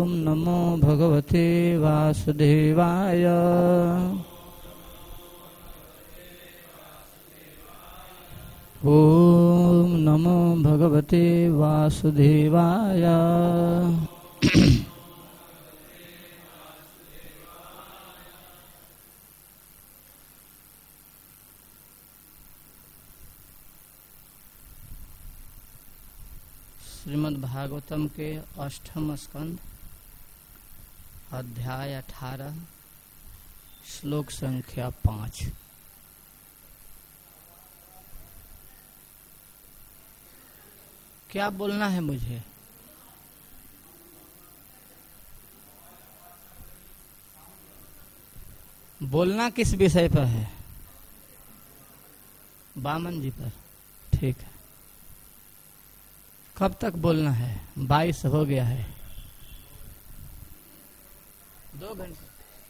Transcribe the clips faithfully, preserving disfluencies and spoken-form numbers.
नमो भगवते वासुदेवाय। ओम नमो भगवते वासुदेवाय। श्रीमद् भागवतम के अष्टम स्कंद अध्याय अठारह श्लोक संख्या पाँच। क्या बोलना है मुझे? बोलना किस विषय पर है? बामन जी पर। ठीक है। कब तक बोलना है? बाईस हो गया है। दो घंटे।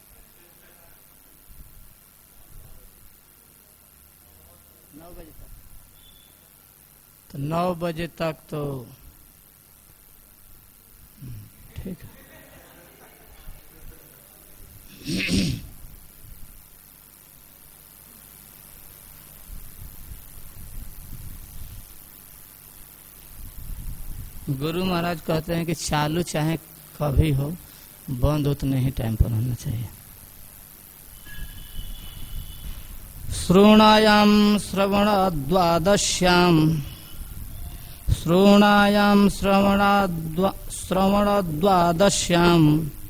नौ बजे तक। तो नौ बजे तक तो ठीक है। गुरु महाराज कहते हैं कि चालू चाहे कभी हो, बंद उतने ही टाइम पर होना चाहिए। श्रोणायाम श्रवण द्वादश्याम श्रोणायाम श्रवण श्रवण द्वादश्याम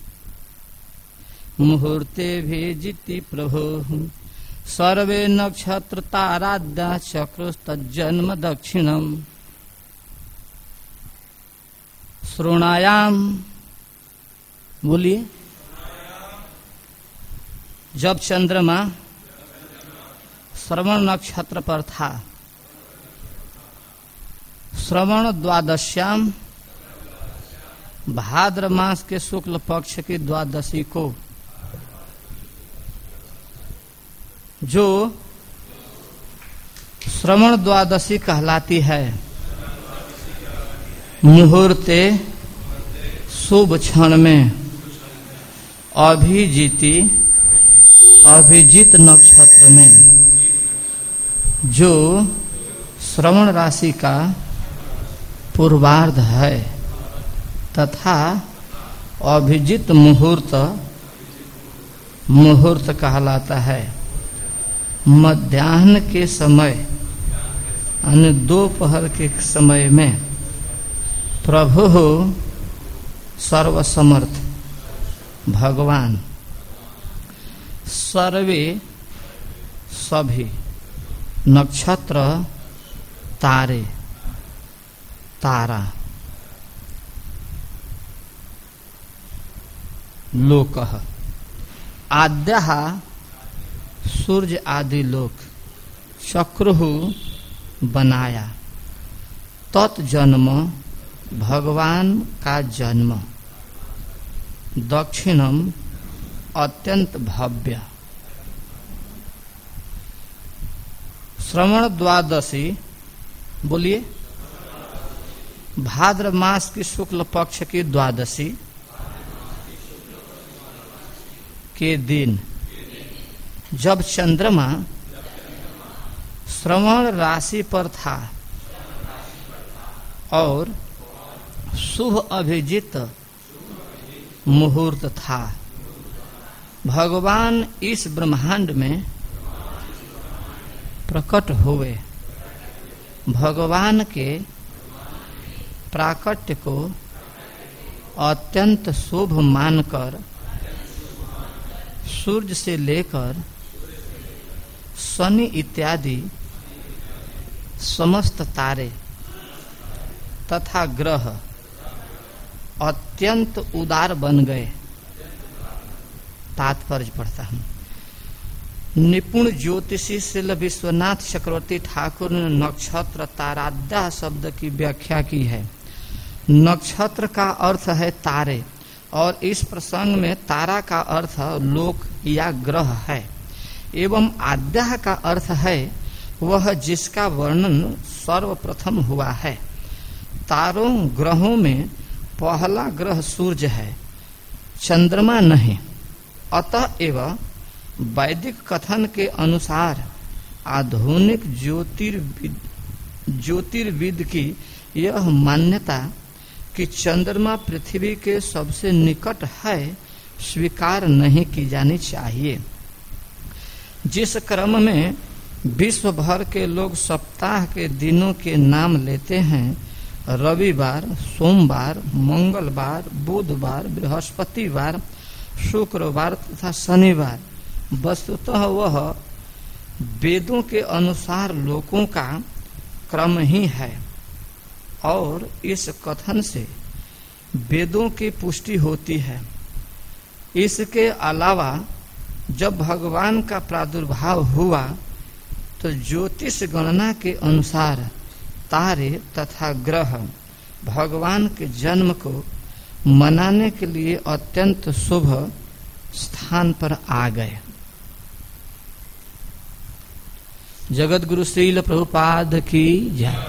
मुहूर्ते भेजिति प्रभु सर्वे नक्षत्र ताराद्या चक्रुस्तज्जन्म दक्षिणम। श्रोणायाम बोलिए। जब चंद्रमा श्रवण नक्षत्र पर था, श्रवण द्वादश्याम भाद्र मास के शुक्ल पक्ष की द्वादशी को, जो श्रवण द्वादशी कहलाती है, मुहूर्ते शुभ क्षण में अभिजीति अभिजीत नक्षत्र में, जो श्रवण राशि का पूर्वार्ध है तथा अभिजीत मुहूर्त मुहूर्त कहलाता है। मध्याह्न के समय यानी दोपहर के समय में प्रभु सर्वसमर्थ भगवान सर्वे सभी नक्षत्र तारे तारा लोकः आद्यः सूर्य आदि लोक चक्रु बनाया। तत्जन्म भगवान का जन्म दक्षिणम अत्यंत भव्य। श्रवण द्वादशी बोलिए। भाद्र मास की शुक्ल पक्ष की द्वादशी के दिन जब चंद्रमा श्रवण राशि पर था और शुभ अभिजीत मुहूर्त था, भगवान इस ब्रह्मांड में प्रकट हुए। भगवान के प्राकट्य को अत्यंत शुभ मानकर सूर्य से लेकर शनि इत्यादि समस्त तारे तथा ग्रह अत्यंत उदार बन गए। तात्पर्य पढ़ता हूँ। निपुण ज्योतिषी श्रील विश्वनाथ चक्रवर्ती ठाकुर ने नक्षत्र ताराद्या शब्द की व्याख्या की है। नक्षत्र का अर्थ है तारे और इस प्रसंग में तारा का अर्थ लोक या ग्रह है एवं आद्या का अर्थ है वह जिसका वर्णन सर्वप्रथम हुआ है। तारों ग्रहों में पहला ग्रह सूर्य है चंद्रमा नहीं। अतः एवं वैदिक कथन के अनुसार आधुनिक ज्योतिर्विद ज्योतिर्विद की यह मान्यता कि चंद्रमा पृथ्वी के सबसे निकट है स्वीकार नहीं की जानी चाहिए। जिस क्रम में विश्व भर के लोग सप्ताह के दिनों के नाम लेते हैं, रविवार, सोमवार, मंगलवार, बुधवार, बृहस्पतिवार, शुक्रवार तथा शनिवार, वस्तुतः वह वेदों के अनुसार लोकों का क्रम ही है और इस कथन से वेदों की पुष्टि होती है। इसके अलावा जब भगवान का प्रादुर्भाव हुआ तो ज्योतिष गणना के अनुसार तारे तथा ग्रह भगवान के जन्म को मनाने के लिए अत्यंत शुभ स्थान पर आ गए। जगत गुरु श्रील प्रभुपाद की जय।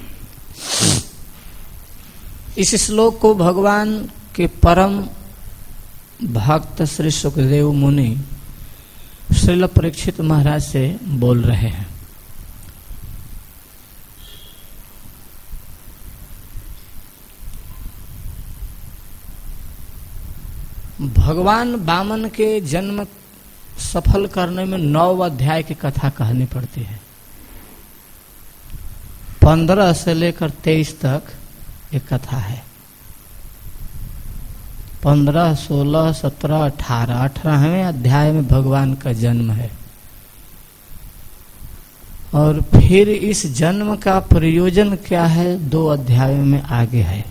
इस श्लोक को भगवान के परम भक्त श्री सुखदेव मुनि श्रील परीक्षित महाराज से बोल रहे हैं। भगवान वामन के जन्म सफल करने में नौ अध्याय की कथा कहनी पड़ती है। पंद्रह से लेकर तेईस तक एक कथा है। पंद्रह, सोलह, सत्रह, अठारह अठारहवें अध्याय में भगवान का जन्म है और फिर इस जन्म का प्रयोजन क्या है दो अध्यायों में आगे है।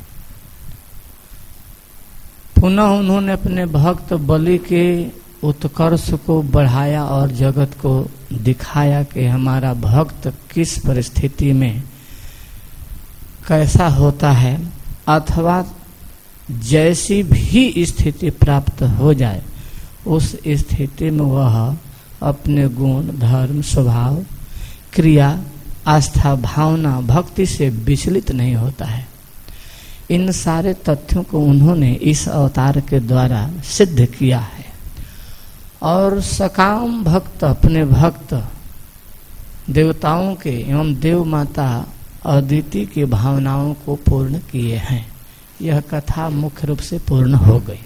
पुनः उन्होंने अपने भक्त बलि के उत्कर्ष को बढ़ाया और जगत को दिखाया कि हमारा भक्त किस परिस्थिति में कैसा होता है, अथवा जैसी भी स्थिति प्राप्त हो जाए उस स्थिति में वह अपने गुण, धर्म, स्वभाव, क्रिया, आस्था, भावना, भक्ति से विचलित नहीं होता है। इन सारे तथ्यों को उन्होंने इस अवतार के द्वारा सिद्ध किया है और सकाम भक्त अपने भक्त देवताओं के एवं देव माता अदिति की भावनाओं को पूर्ण किए हैं। यह कथा मुख्य रूप से पूर्ण हो गई।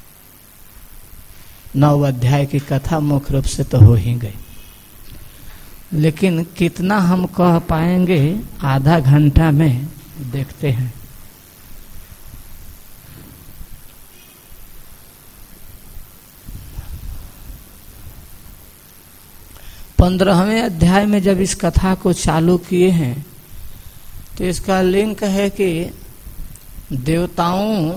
नौ अध्याय की कथा मुख्य रूप से तो हो ही गई, लेकिन कितना हम कह पाएंगे आधा घंटा में देखते हैं। पंद्रहवें अध्याय में जब इस कथा को चालू किए हैं तो इसका लिंक है कि देवताओं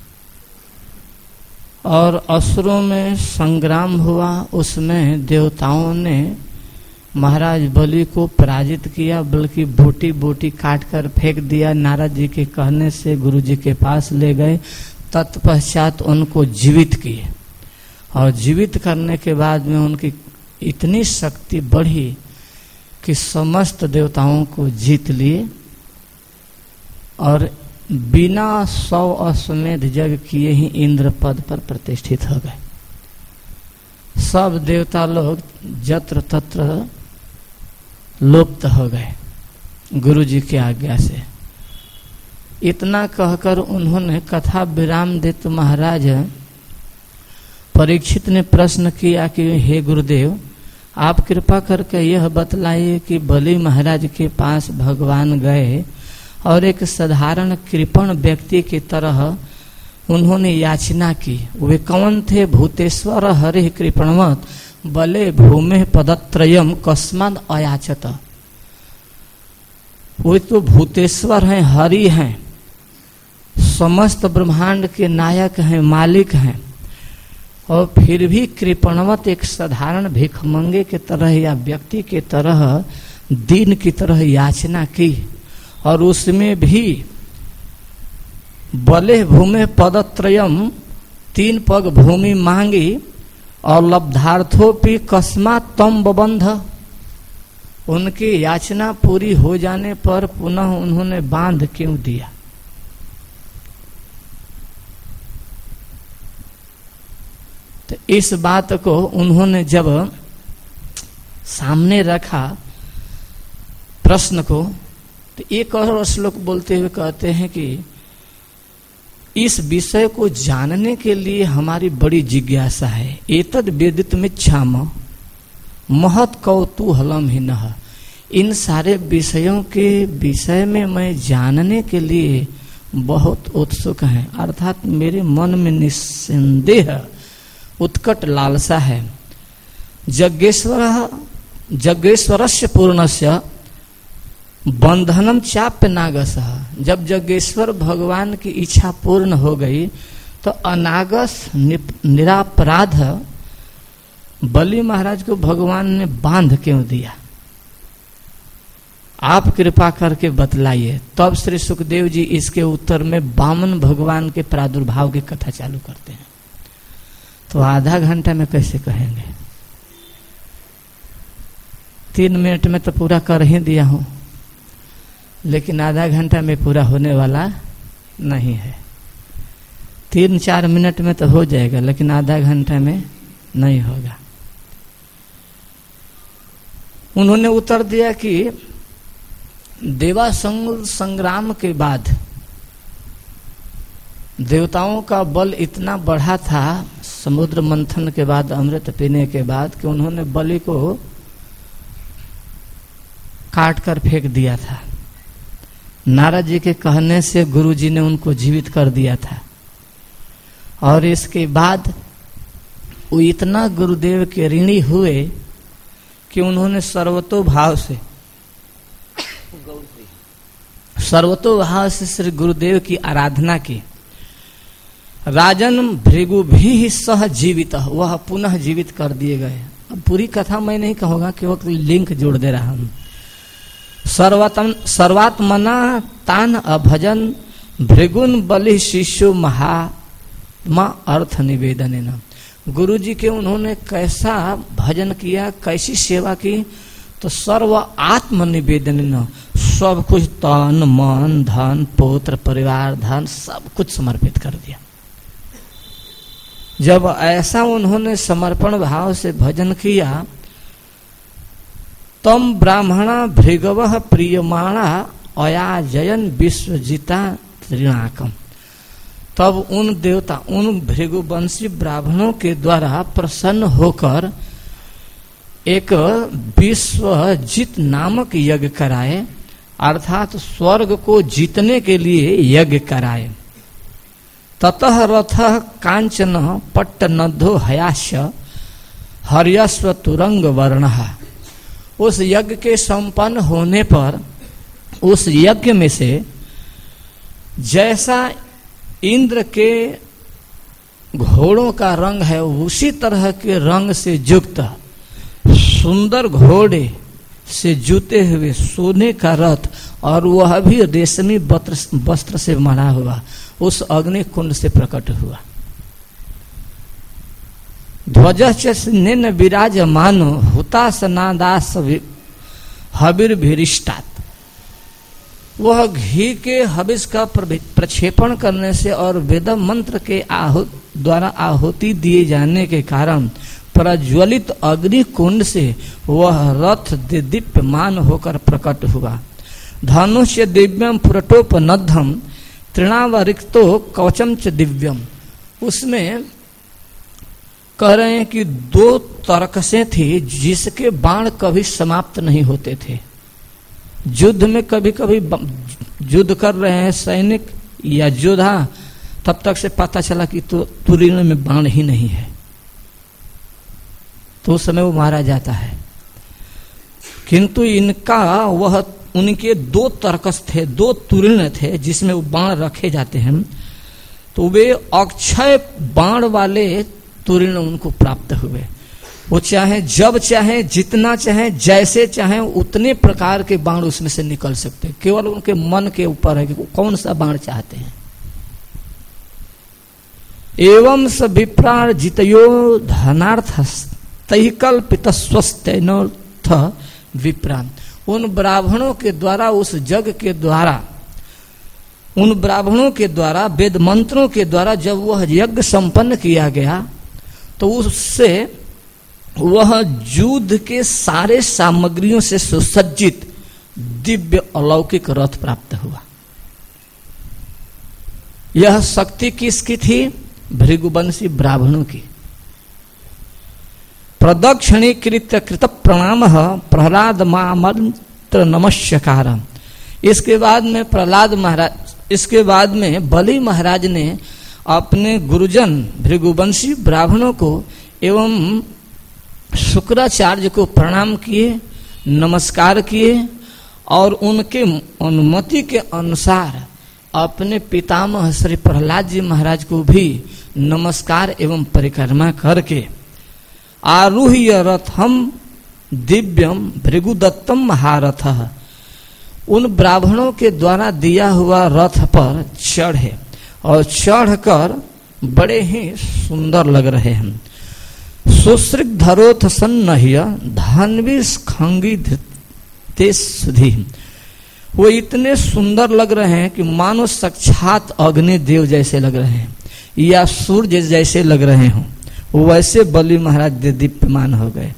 और असुरों में संग्राम हुआ। उसमें देवताओं ने महाराज बलि को पराजित किया, बल्कि बोटी बोटी काट कर फेंक दिया। नारद जी के कहने से गुरु जी के पास ले गए। तत्पश्चात उनको जीवित किए और जीवित करने के बाद में उनकी इतनी शक्ति बढ़ी कि समस्त देवताओं को जीत लिए और बिना सौ अश्वमेध यज्ञ किए ही इंद्र पद पर प्रतिष्ठित हो गए। सब देवता लोग जत्र तत्र लुप्त हो गए गुरु जी की आज्ञा से। इतना कहकर उन्होंने कथा विराम दे तो महाराज परीक्षित ने प्रश्न किया कि हे गुरुदेव, आप कृपा करके यह बतलाइए कि बलि महाराज के पास भगवान गए और एक साधारण कृपण व्यक्ति की तरह उन्होंने याचना की। वे कौन थे? भूतेश्वर हरि कृपणवत बले भूमे पदत्रयम कस्माद अयाचत। वे तो भूतेश्वर हैं, हरि हैं, समस्त ब्रह्मांड के नायक हैं, मालिक हैं, और फिर भी कृपणवत एक साधारण भिखमंगे के तरह या व्यक्ति के तरह दीन की तरह याचना की और उसमें भी बले भूमि पदत्रयम तीन पग भूमि मांगी और लब्धार्थोपि कस्मात तम बबंध। उनकी याचना पूरी हो जाने पर पुनः उन्होंने बांध क्यों दिया? तो इस बात को उन्होंने जब सामने रखा प्रश्न को, तो एक और श्लोक बोलते हुए कहते हैं कि इस विषय को जानने के लिए हमारी बड़ी जिज्ञासा है। एतद वेदितुमिच्छाम महत् कौतूहलम ही नः। इन सारे विषयों के विषय में मैं जानने के लिए बहुत उत्सुक हैं, अर्थात मेरे मन में निस्संदेह उत्कट लालसा है। यज्ञेश्वर यज्ञेश्वरस्य पूर्णस्य बंधनम चाप्य नागसः। जब यज्ञेश्वर भगवान की इच्छा पूर्ण हो गई तो अनागस निरापराध बलि महाराज को भगवान ने बांध क्यों दिया, आप कृपा करके बतलाइए। तब श्री सुखदेव जी इसके उत्तर में वामन भगवान के प्रादुर्भाव की कथा चालू करते हैं। तो आधा घंटा में कैसे कहेंगे, तीन मिनट में तो पूरा कर ही दिया हूं, लेकिन आधा घंटा में पूरा होने वाला नहीं है। तीन चार मिनट में तो हो जाएगा, लेकिन आधा घंटा में नहीं होगा। उन्होंने उत्तर दिया कि देवासुर संग्राम के बाद देवताओं का बल इतना बढ़ा था, समुद्र मंथन के बाद, अमृत पीने के बाद, कि उन्होंने बलि को काट कर फेंक दिया था। नारद जी के कहने से गुरु जी ने उनको जीवित कर दिया था। और इसके बाद वो इतना गुरुदेव के ऋणी हुए कि उन्होंने सर्वतोभाव से सर्वतोभाव से श्री गुरुदेव की आराधना की। राजन भृगु भी सह जीवित, वह पुनः जीवित कर दिए गए। अब पूरी कथा मैं नहीं कहूंगा, केवल लिंक जोड़ दे रहा हूं। सर्वतम सर्वात्मना तान अभजन भृगुन बलि शिशु महात्मा अर्थ निवेदन। गुरु जी के उन्होंने कैसा भजन किया, कैसी सेवा की, तो सर्व आत्म निवेदन, सब कुछ तन मन धन पौत्र परिवार धन सब कुछ समर्पित कर दिया। जब ऐसा उन्होंने समर्पण भाव से भजन किया, तम ब्राह्मणा भृगव प्रियमाणा अयाजयन विश्वजिता त्रिणाकम। तब उन देवता, उन भृगुवंशी ब्राह्मणों के द्वारा प्रसन्न होकर एक विश्वजित नामक यज्ञ कराए, अर्थात स्वर्ग को जीतने के लिए यज्ञ कराए। ततः रथ कांचन पट्टनद्धो हयास्य हर्यस्व तुरंग वर्णः। उस यज्ञ के संपन्न होने पर उस यज्ञ में से जैसा इंद्र के घोड़ों का रंग है, उसी तरह के रंग से युक्त सुंदर घोड़े से जूते हुए सोने का रथ, और वह भी रेशमी वस्त्र से मढ़ा हुआ, उस अग्नि कुंड से प्रकट हुआ। ध्वजश्चन विराजमानो हुतासनादास हविर्भिरिष्टात्। वह घी के हविष का प्रक्षेपण करने से और वेद मंत्र के आहु द्वारा आहुति दिए जाने के कारण प्रज्वलित अग्नि कुंड से वह रथ दीप्यमान होकर प्रकट हुआ। धनुष्य दिव्यम पुरटोपनद्धम तृणावरिक्तो कवचम च दिव्यम। उसमें कह रहे हैं कि दो तरकसें थी जिसके बाण कभी समाप्त नहीं होते थे। युद्ध में कभी कभी युद्ध कर रहे हैं सैनिक या योद्धा, तब तक से पता चला कि तो तुरीन में बाण ही नहीं है, तो उस समय वो मारा जाता है। किंतु इनका वह उनके दो तरकस थे, दो तुरीन थे जिसमें वो बाण रखे जाते हैं, तो वे अक्षय बाण वाले तुरीन उनको प्राप्त हुए। वो चाहे जब चाहे जितना चाहे जैसे चाहे उतने प्रकार के बाण उसमें से निकल सकते, केवल उनके मन के ऊपर है कि कौन सा बाण चाहते हैं। एवं स विप्राण जितयो धनार्थ तहि कल्पित स्वस्थ विप्राण। उन ब्राह्मणों के द्वारा, उस जग के द्वारा, उन ब्राह्मणों के द्वारा वेद मंत्रों के द्वारा जब वह यज्ञ संपन्न किया गया, तो उससे वह युद्ध के सारे सामग्रियों से सुसज्जित दिव्य अलौकिक रथ प्राप्त हुआ। यह शक्ति किसकी थी? भृगुवंशी ब्राह्मणों की। प्रदक्षिणीकृत कृत प्रणाम प्रहलाद मामंत्र नमस्कारम। इसके बाद में प्रहलाद महाराज इसके बाद में बलि महाराज ने अपने गुरुजन भृगुवंशी ब्राह्मणों को एवं शुक्राचार्य को प्रणाम किए, नमस्कार किए और उनके अनुमति के अनुसार अपने पितामह श्री प्रहलाद जी महाराज को भी नमस्कार एवं परिक्रमा करके आरूह्य रथम दिव्यम भृगुदत्तम महारथ, उन ब्राह्मणों के द्वारा दिया हुआ रथ पर चढ़े और चढ़कर बड़े ही सुंदर लग रहे हैं। सुश्रिक धरोथ सन्नह्य धन्वी खंगी धृते सुधी, वो इतने सुंदर लग रहे हैं कि मानो साक्षात अग्नि देव जैसे लग रहे हैं या सूर्य जैसे लग रहे हों, वैसे बलि महाराज दीप्यमान हो गए।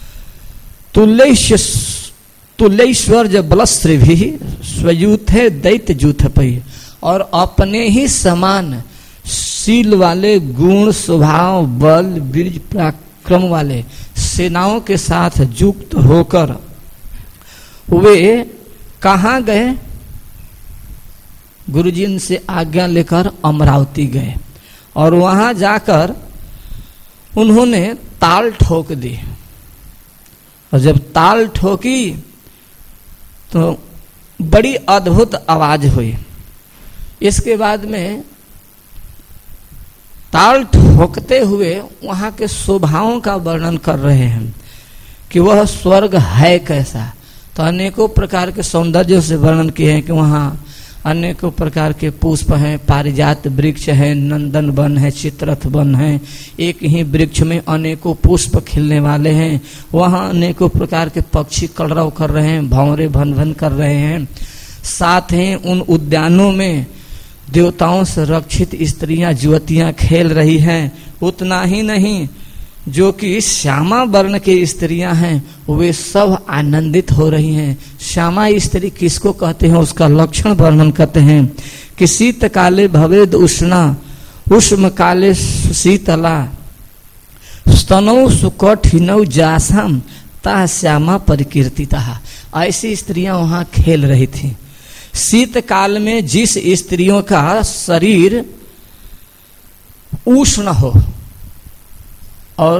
तुल्यश्वर्य बलश्री भी स्वयूथे दैत्य जूथ पई, और अपने ही समान शील वाले गुण स्वभाव बल बीज पराक्रम वाले सेनाओं के साथ युक्त होकर वे कहाँ गए? गुरुजी से आज्ञा लेकर अमरावती गए और वहां जाकर उन्होंने ताल ठोक दी। और जब ताल ठोकी तो बड़ी अद्भुत आवाज हुई। इसके बाद में ताल ठोकते हुए वहां के स्वभावों का वर्णन कर रहे हैं कि वह स्वर्ग है कैसा। तो अनेकों प्रकार के सौंदर्य से वर्णन किए हैं कि वहां अनेकों प्रकार के पुष्प हैं, पारिजात वृक्ष है, नंदन वन है, चित्ररथ वन है, एक ही वृक्ष में अनेकों पुष्प खिलने वाले हैं। वहां अनेकों प्रकार के पक्षी कलरव कर रहे हैं, भंवरे भन भन कर रहे हैं। साथ ही उन उद्यानों में देवताओं से रक्षित स्त्रियां युवतियां खेल रही हैं। उतना ही नहीं, जो कि श्यामा वर्ण की स्त्रियां हैं वे सब आनंदित हो रही हैं। श्यामा स्त्री किसको कहते हैं उसका लक्षण वर्णन करते हैं कि शीत काले भवेद उष्णा उष्म काले शीतला स्तनौ सुकठिनौ जासम ता श्यामा परिकीर्तिता। ऐसी स्त्रियां वहां खेल रही थी। शीत काल में जिस स्त्रियों का शरीर उष्ण हो और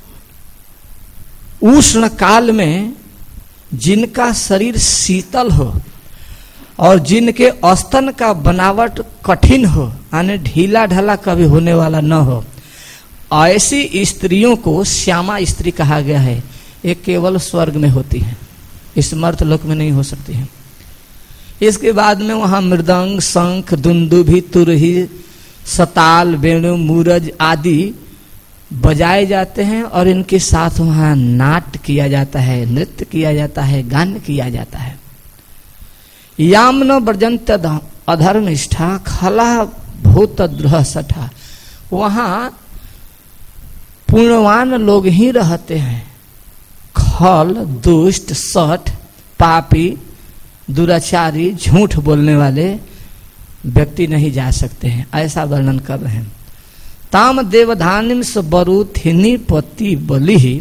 उष्ण काल में जिनका शरीर शीतल हो और जिनके स्तन का बनावट कठिन हो, यानी ढीला ढाला कभी होने वाला न हो, ऐसी स्त्रियों को श्यामा स्त्री कहा गया है। ये केवल स्वर्ग में होती है, इस मर्त लोक में नहीं हो सकती है। इसके बाद में वहां मृदंग, शंख, दुंदुभी, तुरही, सताल, वेणु, मूरज आदि बजाए जाते हैं और इनके साथ वहां नाट्य किया जाता है, नृत्य किया जाता है, गान किया जाता है। याम न वर्जंत अधर्मिष्ठा खला भूत द्रोह सठा, वहां पुण्यवान लोग ही रहते हैं। खल, दुष्ट, सठ, पापी, दुराचारी, झूठ बोलने वाले व्यक्ति नहीं जा सकते हैं, ऐसा वर्णन कर रहे हैं। ताम देवधानिम सबरुथिनी पति बलि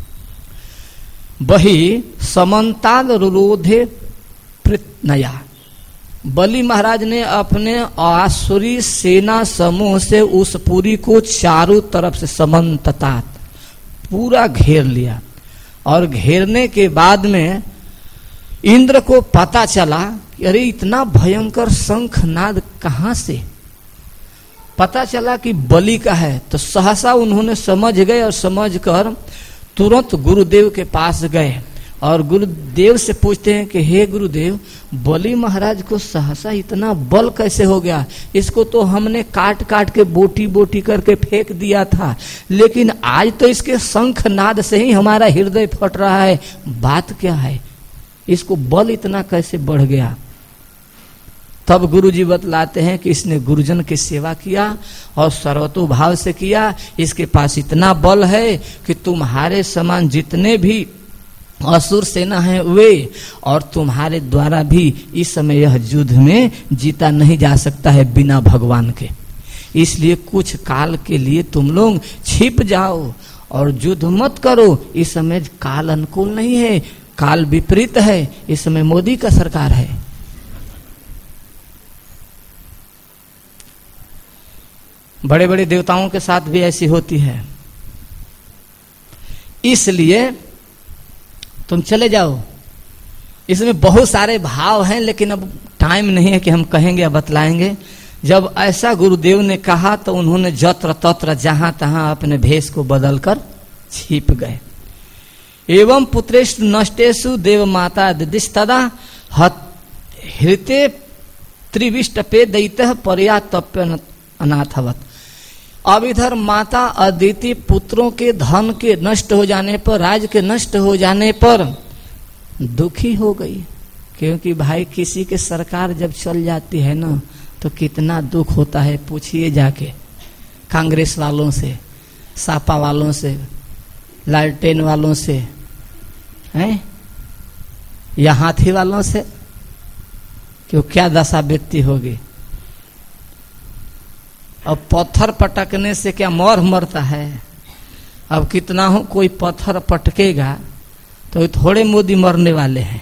बही समन्ताद रुरोधे प्रत्नया। बलि महाराज ने अपने आसुरी सेना समूह से उस पुरी को चारों तरफ से समन्ततात पूरा घेर लिया। और घेरने के बाद में इंद्र को पता चला कि अरे इतना भयंकर शंखनाद कहां से, पता चला कि बलि का है। तो सहसा उन्होंने समझ गए और समझकर तुरंत गुरुदेव के पास गए और गुरुदेव से पूछते हैं कि हे गुरुदेव, बलि महाराज को सहसा इतना बल कैसे हो गया? इसको तो हमने काट काट के बोटी बोटी करके फेंक दिया था, लेकिन आज तो इसके शंखनाद से ही हमारा हृदय फट रहा है। बात क्या है? इसको बल इतना कैसे बढ़ गया? तब गुरु जी बतलाते हैं कि इसने गुरुजन की सेवा किया और सर्वतोभाव से किया, इसके पास इतना बल है कि तुम्हारे समान जितने भी असुर सेना है वे और तुम्हारे द्वारा भी इस समय यह युद्ध में जीता नहीं जा सकता है बिना भगवान के। इसलिए कुछ काल के लिए तुम लोग छिप जाओ और युद्ध मत करो। इस समय काल अनुकूल नहीं है, काल विपरीत है। इस समय मोदी का सरकार है। बड़े बड़े देवताओं के साथ भी ऐसी होती है। इसलिए तुम चले जाओ। इसमें बहुत सारे भाव हैं, लेकिन अब टाइम नहीं है कि हम कहेंगे या बतलाएंगे। जब ऐसा गुरुदेव ने कहा तो उन्होंने जत्र तत्र जहां तहां अपने भेष को बदलकर छिप गए। एवं पुत्रेषु नष्टेषु देव माता दिदिस्तदा हृते त्रिविष्टपे दैत्य पर्या तप्य अनाथवत। अब इधर माता अदिति पुत्रों के धन के नष्ट हो जाने पर, राज के नष्ट हो जाने पर दुखी हो गई, क्योंकि भाई किसी के सरकार जब चल जाती है ना तो कितना दुख होता है। पूछिए जाके कांग्रेस वालों से, सापा वालों से, लालटेन वालों से, हैं या हाथी वालों से, क्यों क्या दशा व्यक्ति होगी। अब पत्थर पटकने से क्या मोर मरता है। अब कितना हो कोई पत्थर पटकेगा तो थोड़े मोदी मरने वाले हैं।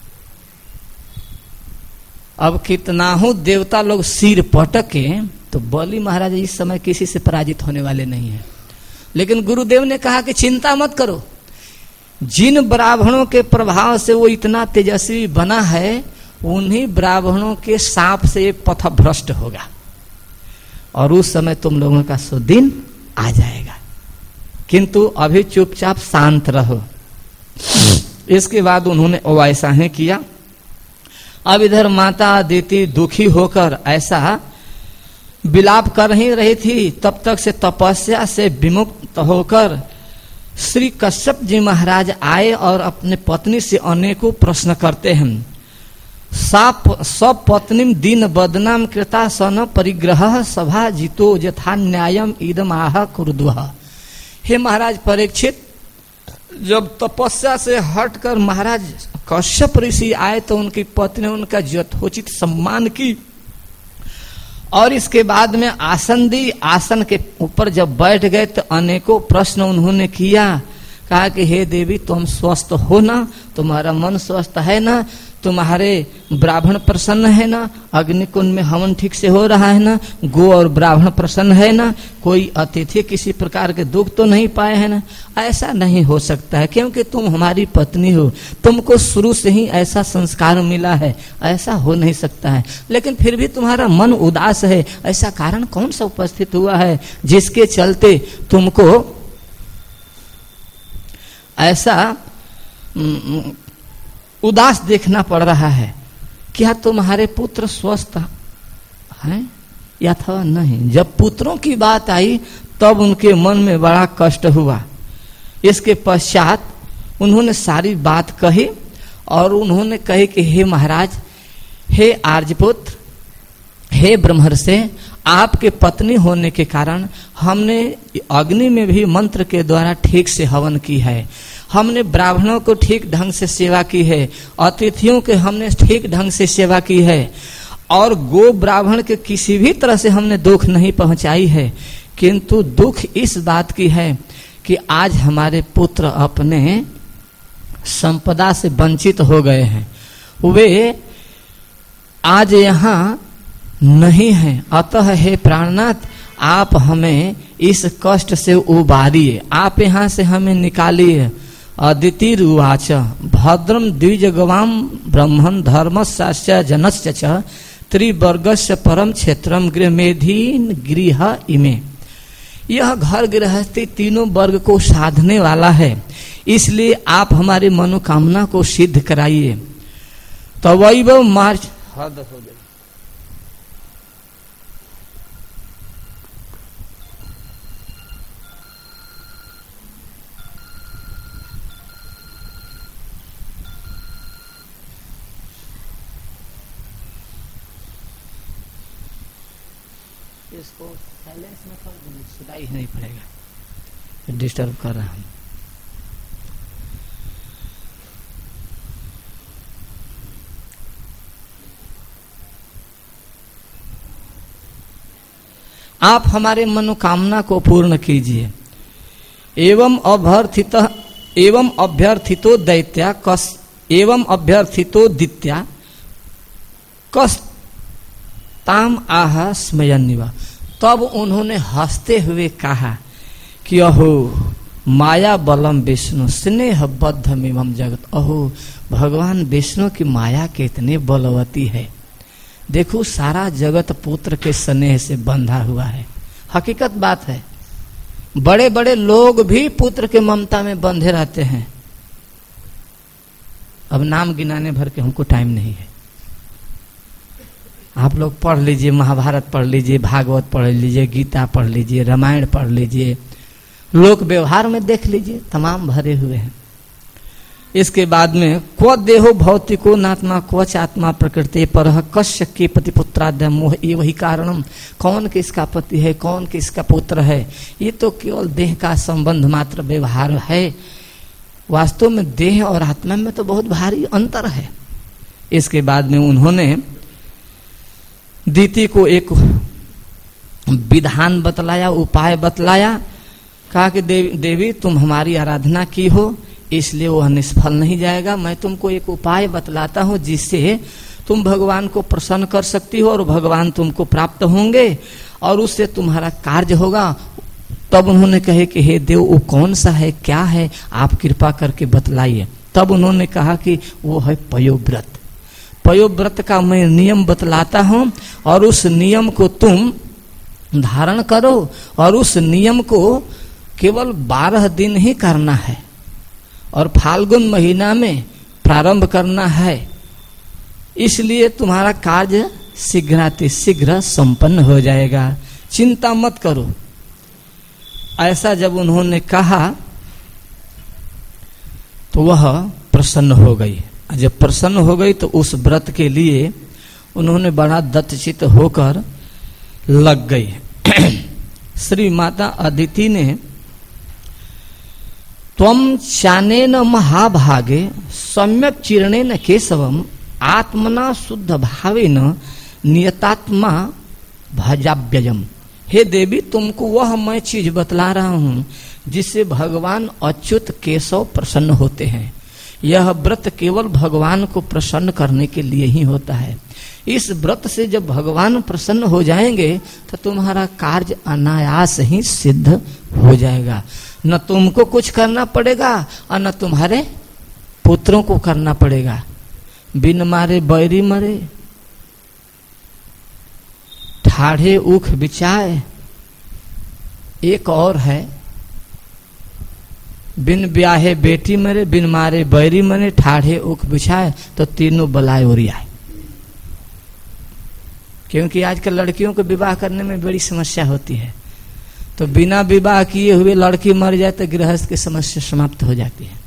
अब कितना हो देवता लोग सिर पटके तो बलि महाराज इस समय किसी से पराजित होने वाले नहीं है। लेकिन गुरुदेव ने कहा कि चिंता मत करो, जिन ब्राह्मणों के प्रभाव से वो इतना तेजस्वी बना है उन्हीं ब्राह्मणों के सांप से पथभ्रष्ट होगा और उस समय तुम लोगों का सुदिन आ जाएगा। किंतु अभी चुपचाप शांत रहो। इसके बाद उन्होंने वैसा ही किया। अब इधर माता अदिति दुखी होकर ऐसा विलाप कर ही रही थी, तब तक से तपस्या से विमुक्त होकर श्री कश्यप जी महाराज आए और अपने पत्नी से अनेकों प्रश्न करते हैं। साप सब पत्नीम दीन बदनाम कृता सन परिग्रह सभा जितो यथा न्यायम इदम आह कुरुद्वह। हे महाराज परीक्षित, जब तपस्या से हटकर महाराज कश्यप ऋषि आए तो उनकी पत्नी उनका यथोचित सम्मान की और इसके बाद में आसन दी। आसन के ऊपर जब बैठ गए तो अनेकों प्रश्न उन्होंने किया। कहा कि हे देवी, तुम स्वस्थ हो ना, तुम्हारा मन स्वस्थ है ना, तुम्हारे ब्राह्मण प्रसन्न है ना, अग्निकुंड में हवन ठीक से हो रहा है ना, गो और ब्राह्मण प्रसन्न है ना, कोई अतिथि किसी प्रकार के दुख तो नहीं पाए हैं ना। ऐसा नहीं हो सकता है, क्योंकि तुम हमारी पत्नी हो, तुमको शुरू से ही ऐसा संस्कार मिला है, ऐसा हो नहीं सकता है। लेकिन फिर भी तुम्हारा मन उदास है, ऐसा कारण कौन सा उपस्थित हुआ है जिसके चलते तुमको ऐसा उदास देखना पड़ रहा है। क्या तुम्हारे पुत्र स्वस्थ हैं या अथवा नहीं? जब पुत्रों की बात आई तब उनके मन में बड़ा कष्ट हुआ। इसके पश्चात उन्होंने सारी बात कही और उन्होंने कही कि हे महाराज, हे आर्यपुत्र, हे ब्रह्मर्षि, आपके पत्नी होने के कारण हमने अग्नि में भी मंत्र के द्वारा ठीक से हवन की है, हमने ब्राह्मणों को ठीक ढंग से सेवा की है, अतिथियों के हमने ठीक ढंग से सेवा की है और गो ब्राह्मण के किसी भी तरह से हमने दुख नहीं पहुंचाई है। किंतु दुख इस बात की है कि आज हमारे पुत्र अपने संपदा से वंचित हो गए हैं, वे आज यहाँ नहीं हैं। अतः हे प्राणनाथ, आप हमें इस कष्ट से उबारिए, आप यहाँ से हमें निकालिए। अदिति रुवाच भद्रम द्विजगवाम ब्रह्मण धर्मस्य जनस्य च त्रिवर्गस्य परम क्षेत्रम गृहमेधीन गृह इमे। यह घर गृहस्थी तीनों वर्ग को साधने वाला है, इसलिए आप हमारी मनोकामना को सिद्ध कराइए। तो वही वो मार्च हद हो गई। इसको साइलेंस में कर दूंगी, सुनाई ही नहीं पड़ेगा, डिस्टर्ब कर रहा हूं। आप हमारे मनोकामना को पूर्ण कीजिए। एवं अभ्यर्थित एवं अभ्यर्थितो दैत्या कस एवं अभ्यर्थितो दित्या कस ताम आह स्मयन्निवा। तब उन्होंने हंसते हुए कहा कि अहो माया बलम विष्णु स्नेह बद्धमिमं जगत। अहो भगवान विष्णु की माया कितनी बलवती है, देखो सारा जगत पुत्र के स्नेह से बंधा हुआ है। हकीकत बात है, बड़े बड़े लोग भी पुत्र के ममता में बंधे रहते हैं। अब नाम गिनाने भर के हमको टाइम नहीं है। आप लोग पढ़ लीजिए, महाभारत पढ़ लीजिए, भागवत पढ़ लीजिए, गीता पढ़ लीजिए, रामायण पढ़ लीजिए, लोक व्यवहार में देख लीजिए, तमाम भरे हुए हैं। इसके बाद में क्व देहो भौतिको नात्मा क्वच आत्मा प्रकृति पर कश्य के पति पुत्राद्य मोह ये वही कारणम। कौन किसका पति है, कौन किसका पुत्र है, ये तो केवल देह का संबंध मात्र व्यवहार है। वास्तव में देह और आत्मा में तो बहुत भारी अंतर है। इसके बाद में उन्होंने दीति को एक विधान बतलाया, उपाय बतलाया। कहा कि देवी, देवी तुम हमारी आराधना की हो इसलिए वह निष्फल नहीं जाएगा। मैं तुमको एक उपाय बतलाता हूं जिससे तुम भगवान को प्रसन्न कर सकती हो और भगवान तुमको प्राप्त होंगे और उससे तुम्हारा कार्य होगा। तब उन्होंने कहे कि हे देव वो कौन सा है, क्या है, आप कृपा करके बतलाइए। तब उन्होंने कहा कि वो है पयोव्रत। पयोव्रत का मैं नियम बतलाता हूं और उस नियम को तुम धारण करो और उस नियम को केवल बारह दिन ही करना है और फाल्गुन महीना में प्रारंभ करना है। इसलिए तुम्हारा कार्य शीघ्राति शीघ्र संपन्न हो जाएगा, चिंता मत करो। ऐसा जब उन्होंने कहा तो वह प्रसन्न हो गई। जब प्रसन्न हो गई तो उस व्रत के लिए उन्होंने बड़ा दत्तचित होकर लग गई। श्री माता अदिति ने त्वं चानेन महाभागे सम्यक चीर्णेन केशवम आत्मना शुद्ध भावेन नियतात्मा भजाव्ययम। हे देवी तुमको वह मैं चीज बतला रहा हूं जिससे भगवान अच्युत केशव प्रसन्न होते हैं। यह व्रत केवल भगवान को प्रसन्न करने के लिए ही होता है। इस व्रत से जब भगवान प्रसन्न हो जाएंगे तो तुम्हारा कार्य अनायास ही सिद्ध हो जाएगा। न तुमको कुछ करना पड़ेगा और न तुम्हारे पुत्रों को करना पड़ेगा। बिन मारे बैरी मरे, ठाढ़े उख बिछाए। एक और है, बिन ब्याहे बेटी मरे, बिन मारे बैरी मरे, ठाढ़े उख बिछाए तो तीनों बलाए उड़ियाए। क्योंकि आजकल लड़कियों को विवाह करने में बड़ी समस्या होती है, तो बिना विवाह किए हुए लड़की मर जाए तो गृहस्थ की समस्या समाप्त हो जाती है।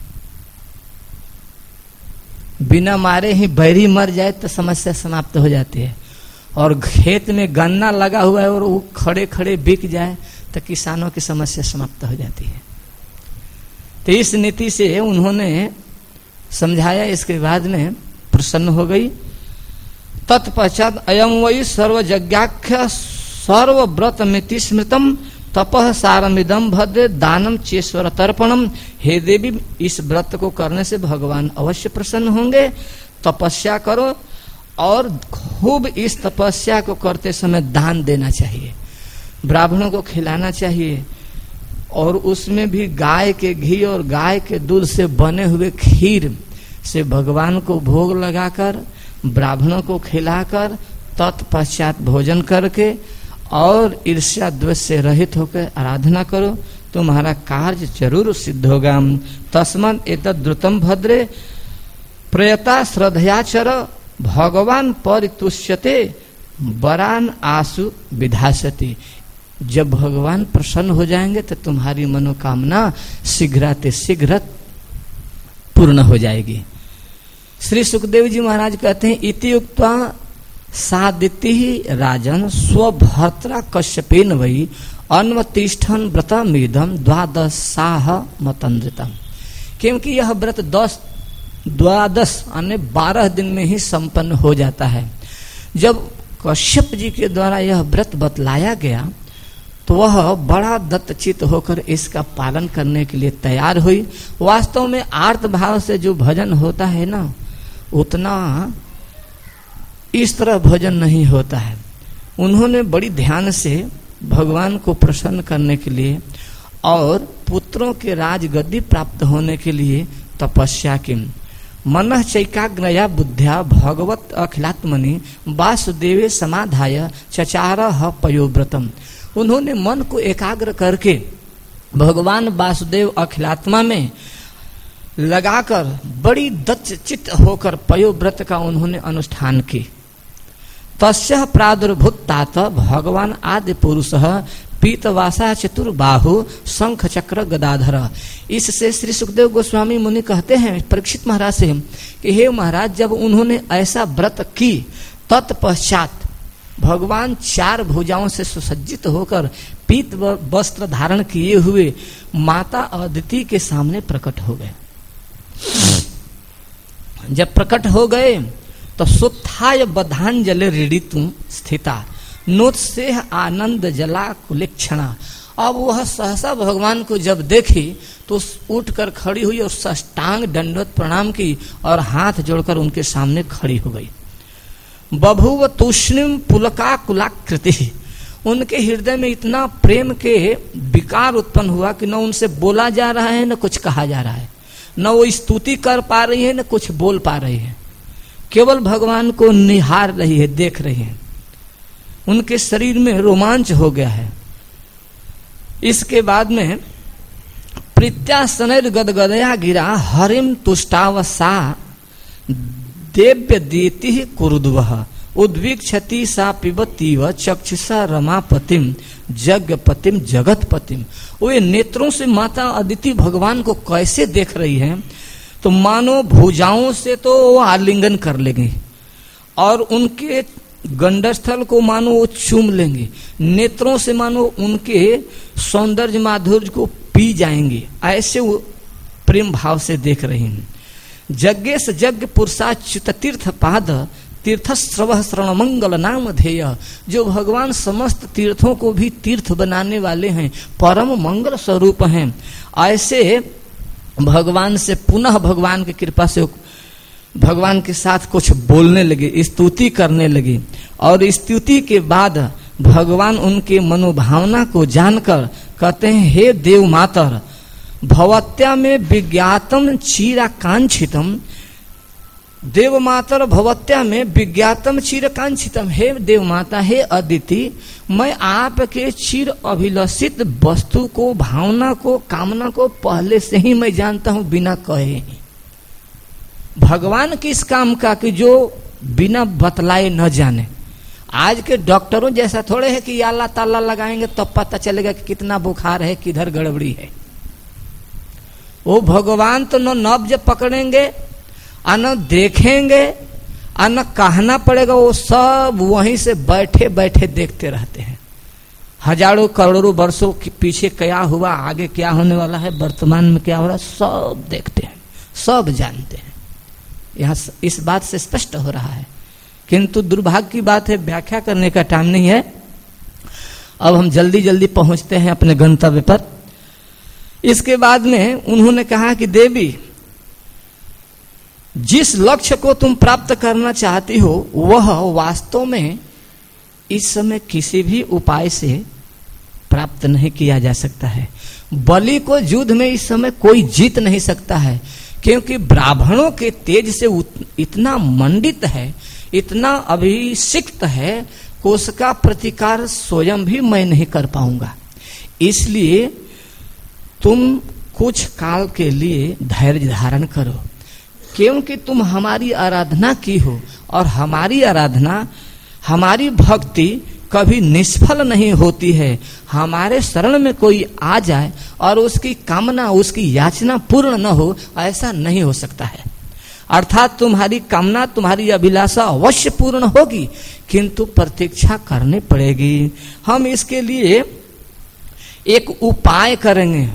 बिना मारे ही बैरी मर जाए तो समस्या समाप्त हो जाती है। और खेत में गन्ना लगा हुआ है और वो खड़े खड़े बिक जाए तो किसानों की समस्या समाप्त हो जाती है। तो इस नीति से उन्होंने समझाया। इसके बाद में प्रसन्न हो गई। तत्पश्चात अयम वही सर्वज्ञाख्य सर्वव्रत मिति स्मृतम तपः सारमिदम भद्रे दानम चेश्वर तर्पणम। हे देवी इस व्रत को करने से भगवान अवश्य प्रसन्न होंगे। तपस्या करो और खूब इस तपस्या को करते समय दान देना चाहिए, ब्राह्मणों को खिलाना चाहिए और उसमें भी गाय के घी और गाय के दूध से बने हुए खीर से भगवान को भोग लगाकर ब्राह्मणों को खिलाकर तत्पश्चात भोजन करके और ईर्ष्या द्वेष से रहित होकर आराधना करो, तुम्हारा कार्य जरूर सिद्ध होगा। तस्मात् एतद् द्रुतम भद्रे प्रयता श्रद्धयाचर भगवान परितुष्यते वरान आसु विधासति। जब भगवान प्रसन्न हो जाएंगे तो तुम्हारी मनोकामना शीघ्राति शीघ्र पूर्ण हो जाएगी। श्री सुखदेव जी महाराज कहते हैं इति उक्त्वा सादिति राजन स्वभर्त्रा कश्यपेन वही अन्वतिष्ठन व्रतमिदं द्वादशाह मतंद्रितम। क्योंकि यह व्रत दस द्वादश अन्य बारह दिन में ही संपन्न हो जाता है। जब कश्यप जी के द्वारा यह व्रत बतलाया गया तो वह बड़ा दत्तचित्त होकर इसका पालन करने के लिए तैयार हुई। वास्तव में आर्त भाव से जो भजन होता है ना, उतना इस तरह भजन नहीं होता है। उन्होंने बड़ी ध्यान से भगवान को प्रसन्न करने के लिए और पुत्रों के राजगद्दी प्राप्त होने के लिए तपस्या की। मनः चैकाग्रया बुद्ध्या भगवत अखिलात्मनि वासुदेवे समाधाय चचारः पयोव्रतम। उन्होंने मन को एकाग्र करके भगवान वासुदेव अखिलात्मा में लगाकर बड़ी दत्तचित्त होकर पयोव्रत का उन्होंने अनुष्ठान की। तस्य प्रादुर्भूतात भगवान आदि पुरुषः पीतवासा चतुर्बाहु शंख चक्र गदाधर। इससे श्री सुखदेव गोस्वामी मुनि कहते हैं परीक्षित महाराज से कि हे महाराज, जब उन्होंने ऐसा व्रत की तत्पश्चात भगवान चार भुजाओं से सुसज्जित होकर पीत वस्त्र धारण किए हुए माता अदिति के सामने प्रकट हो गए। जब प्रकट हो गए तो सुत्थाय बधांजलि ऋडितुम स्थिता नोत्सेह आनंद जला कुलेक्षणा। अब वह सहसा भगवान को जब देखी तो उठकर खड़ी हुई और साष्टांग दंडवत प्रणाम की और हाथ जोड़कर उनके सामने खड़ी हो गई। बभुव तूष्णिम पुलका कुलाकृति। उनके हृदय में इतना प्रेम के विकार उत्पन्न हुआ कि न उनसे बोला जा रहा है न कुछ कहा जा रहा है, न वो स्तुति कर पा रही है न कुछ बोल पा रही है, केवल भगवान को निहार रही है, देख रही है। उनके शरीर में रोमांच हो गया है। इसके बाद में प्रीत्यासनैर गदगदया गिरा हरिम तुष्टावसा देव्य देती कुरुद्वह उद्वीक्षति सा पिबतीव चक्षुषा रमापतिम जगपतिम जगतपतिम। वे नेत्रों से माता अदिति भगवान को कैसे देख रही है तो मानो भुजाओं से तो वो आलिंगन कर लेंगे और उनके गंडस्थल को मानो वो चूम लेंगे, नेत्रों से मानो उनके सौंदर्य माधुर्य को पी जाएंगे, ऐसे वो प्रेम भाव से देख रही हैं। यज्ञेश यज्ञ पुरुषाच्युत तीर्थ पाद तीर्थस्रव श्रवण मंगल नाम ध्येय। जो भगवान समस्त तीर्थों को भी तीर्थ बनाने वाले हैं, परम मंगल स्वरूप हैं, ऐसे भगवान से पुनः भगवान की कृपा से भगवान के साथ कुछ बोलने लगे, स्तुति करने लगे। और स्तुति के बाद भगवान उनके मनोभावना को जानकर कहते हैं, हे देव मातर भवत्या में विज्ञातम चिराकांक्षितम। देव मातर भवत्या में विज्ञातम चिराकांक्षितम। हे देव माता, हे अदिति, मैं आपके चिर अभिलषित वस्तु को, भावना को, कामना को पहले से ही मैं जानता हूं, बिना कहे। भगवान किस काम का कि जो बिना बतलाए न जाने। आज के डॉक्टरों जैसा थोड़े है कि आला ताला लगाएंगे तो पता चलेगा कि कितना बुखार है, किधर गड़बड़ी है। वो भगवान तो न नब्ज पकड़ेंगे, न देखेंगे, न कहना पड़ेगा, वो सब वहीं से बैठे बैठे देखते रहते हैं। हजारों करोड़ों वर्षों के पीछे क्या हुआ, आगे क्या होने वाला है, वर्तमान में क्या हो रहा है, सब देखते हैं, सब जानते हैं। यहाँ इस बात से स्पष्ट हो रहा है। किंतु दुर्भाग्य की बात है, व्याख्या करने का टाइम नहीं है। अब हम जल्दी जल्दी पहुंचते हैं अपने गंतव्य पर। इसके बाद में उन्होंने कहा कि देवी, जिस लक्ष्य को तुम प्राप्त करना चाहती हो वह वास्तव में इस समय किसी भी उपाय से प्राप्त नहीं किया जा सकता है। बलि को युद्ध में इस समय कोई जीत नहीं सकता है, क्योंकि ब्राह्मणों के तेज से इतना मंडित है, इतना अभिषिक्त है कि उसका प्रतिकार स्वयं भी मैं नहीं कर पाऊंगा। इसलिए तुम कुछ काल के लिए धैर्य धारण करो, क्योंकि तुम हमारी आराधना की हो और हमारी आराधना, हमारी भक्ति कभी निष्फल नहीं होती है। हमारे शरण में कोई आ जाए और उसकी कामना, उसकी याचना पूर्ण न हो, ऐसा नहीं हो सकता है। अर्थात तुम्हारी कामना, तुम्हारी अभिलाषा अवश्य पूर्ण होगी, किंतु प्रतीक्षा करनी पड़ेगी। हम इसके लिए एक उपाय करेंगे।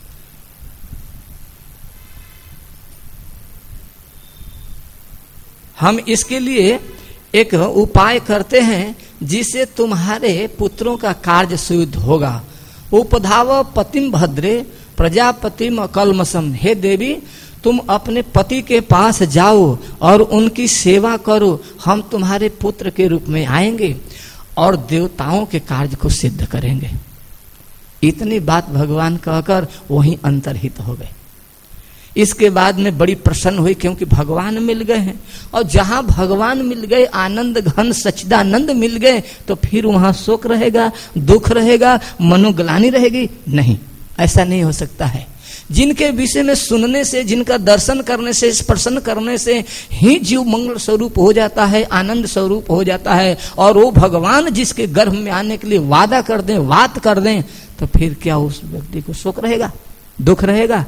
हम इसके लिए एक उपाय करते हैं जिससे तुम्हारे पुत्रों का कार्य सिद्ध होगा। उपधाव पतिम भद्रे प्रजापतिम अकलमसम। हे देवी, तुम अपने पति के पास जाओ और उनकी सेवा करो, हम तुम्हारे पुत्र के रूप में आएंगे और देवताओं के कार्य को सिद्ध करेंगे। इतनी बात भगवान कहकर वहीं अंतर्हित हो गए। इसके बाद में बड़ी प्रसन्न हुई, क्योंकि भगवान मिल गए हैं, और जहां भगवान मिल गए, आनंद घन सच्चिदानंद मिल गए, तो फिर वहां शोक रहेगा, दुख रहेगा, मनोग्लानि रहेगी? नहीं, ऐसा नहीं हो सकता है। जिनके विषय में सुनने से, जिनका दर्शन करने से, स्पर्शन करने से ही जीव मंगल स्वरूप हो जाता है, आनंद स्वरूप हो जाता है, और वो भगवान जिसके गर्भ में आने के लिए वादा कर दें, बात कर दें, तो फिर क्या उस व्यक्ति को शोक रहेगा, दुख रहेगा,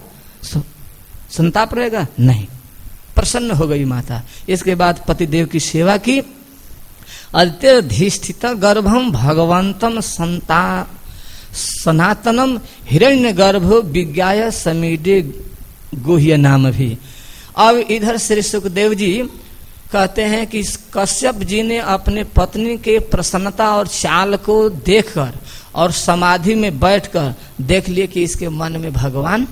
संताप रहेगा? नहीं, प्रसन्न हो गई माता। इसके बाद पतिदेव की सेवा की। अत्यधिष्ठित गर्भम भगवंतम संता सनातनम हिरण्य गर्भ विज्ञाय समीडे गुह्य नाम भी। अब इधर श्री सुखदेव जी कहते हैं कि कश्यप जी ने अपने पत्नी के प्रसन्नता और चाल को देखकर और समाधि में बैठकर देख लिए कि इसके मन में भगवान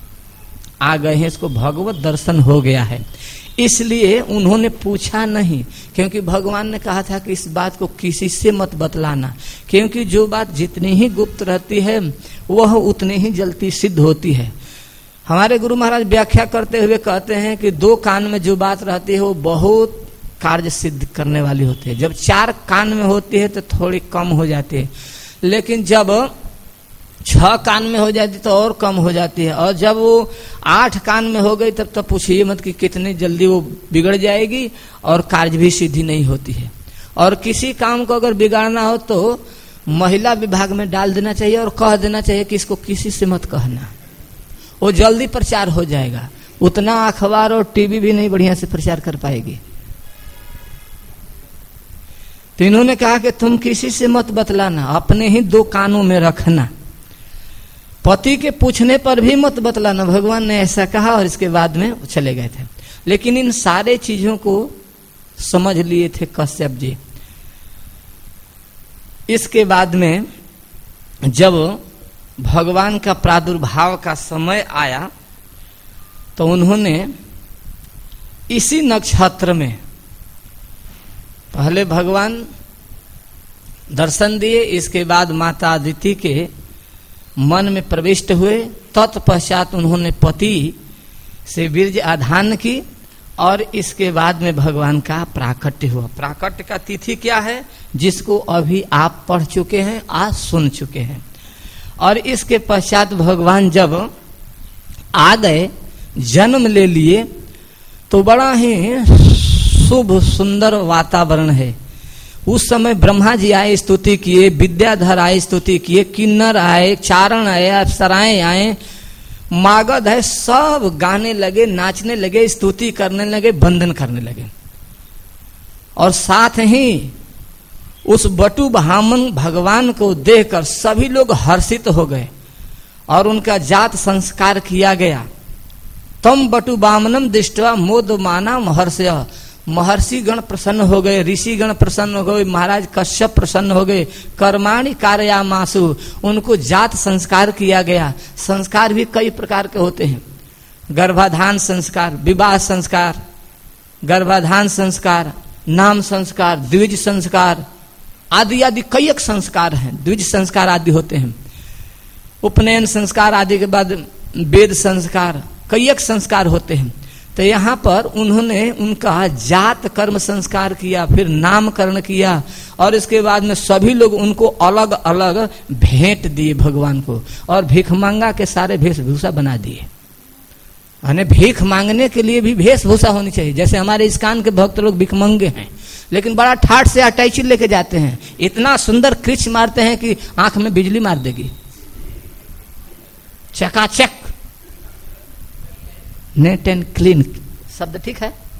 आ गए हैं, इसको भगवत दर्शन हो गया है। इसलिए उन्होंने पूछा नहीं, क्योंकि भगवान ने कहा था कि इस बात को किसी से मत बतलाना, क्योंकि जो बात जितनी ही गुप्त रहती है वह उतनी ही जल्दी सिद्ध होती है। हमारे गुरु महाराज व्याख्या करते हुए कहते हैं कि दो कान में जो बात रहती है वो बहुत कार्य सिद्ध करने वाली होती है। जब चार कान में होती है तो थोड़ी कम हो जाती है, लेकिन जब छह कान में हो जाती तो और कम हो जाती है, और जब वो आठ कान में हो गई तब तो पूछिए मत कि कितनी जल्दी वो बिगड़ जाएगी और कार्य भी सिद्धि नहीं होती है। और किसी काम को अगर बिगाड़ना हो तो महिला विभाग में डाल देना चाहिए और कह देना चाहिए कि इसको किसी से मत कहना, वो जल्दी प्रचार हो जाएगा। उतना अखबार और टीवी भी नहीं बढ़िया से प्रचार कर पाएगी। तो इन्होंने कहा कि तुम किसी से मत बतलाना, अपने ही दो कानों में रखना, पति के पूछने पर भी मत बतलाना। भगवान ने ऐसा कहा और इसके बाद में चले गए थे। लेकिन इन सारे चीजों को समझ लिए थे कश्यप जी। इसके बाद में जब भगवान का प्रादुर्भाव का समय आया तो उन्होंने इसी नक्षत्र में पहले भगवान दर्शन दिए, इसके बाद माता अदिति के मन में प्रविष्ट हुए। तत्पश्चात उन्होंने पति से वीर्य आधान की और इसके बाद में भगवान का प्राकट्य हुआ। प्राकट्य का तिथि क्या है, जिसको अभी आप पढ़ चुके हैं, आज सुन चुके हैं। और इसके पश्चात भगवान जब आ गए, जन्म ले लिए, तो बड़ा ही शुभ सुंदर वातावरण है। उस समय ब्रह्मा जी आए, स्तुति किए, विद्याधर आए, स्तुति किए, किन्नर आए, चारण आए, अप्सराएं आए, मागध है, सब गाने लगे, नाचने लगे, स्तुति करने लगे, वंदन करने लगे। और साथ ही उस बटु ब्राह्मण भगवान को देखकर सभी लोग हर्षित हो गए और उनका जात संस्कार किया गया। तम बटु ब्राह्मणम दृष्ट्वा मोदमाना महर्षय। महर्षि गण प्रसन्न हो गए, ऋषि गण प्रसन्न हो गए, महाराज कश्यप प्रसन्न हो गए। कर्माणि कारयामासु, उनको जात संस्कार किया गया। संस्कार भी कई प्रकार के होते हैं, गर्भाधान संस्कार, विवाह संस्कार, गर्भाधान संस्कार, नाम संस्कार, द्विज संस्कार आदि आदि कई एक संस्कार हैं। द्विज संस्कार आदि होते हैं, उपनयन संस्कार आदि के बाद वेद संस्कार, कई एक संस्कार होते हैं। तो यहाँ पर उन्होंने उनका जात कर्म संस्कार किया, फिर नामकरण किया, और इसके बाद में सभी लोग उनको अलग अलग भेंट दिए भगवान को, और भिखमंगा के सारे वेशभूषा बना दिए। यानी भीख मांगने के लिए भी वेशभूषा होनी चाहिए। जैसे हमारे इस्कान के भक्त लोग भिखमंगे हैं, लेकिन बड़ा ठाठ से अटैची लेके जाते हैं, इतना सुंदर क्रिच मारते हैं कि आंख में बिजली मार देगी, चकाचक, नेट एंड क्लीन शब्द ठीक है।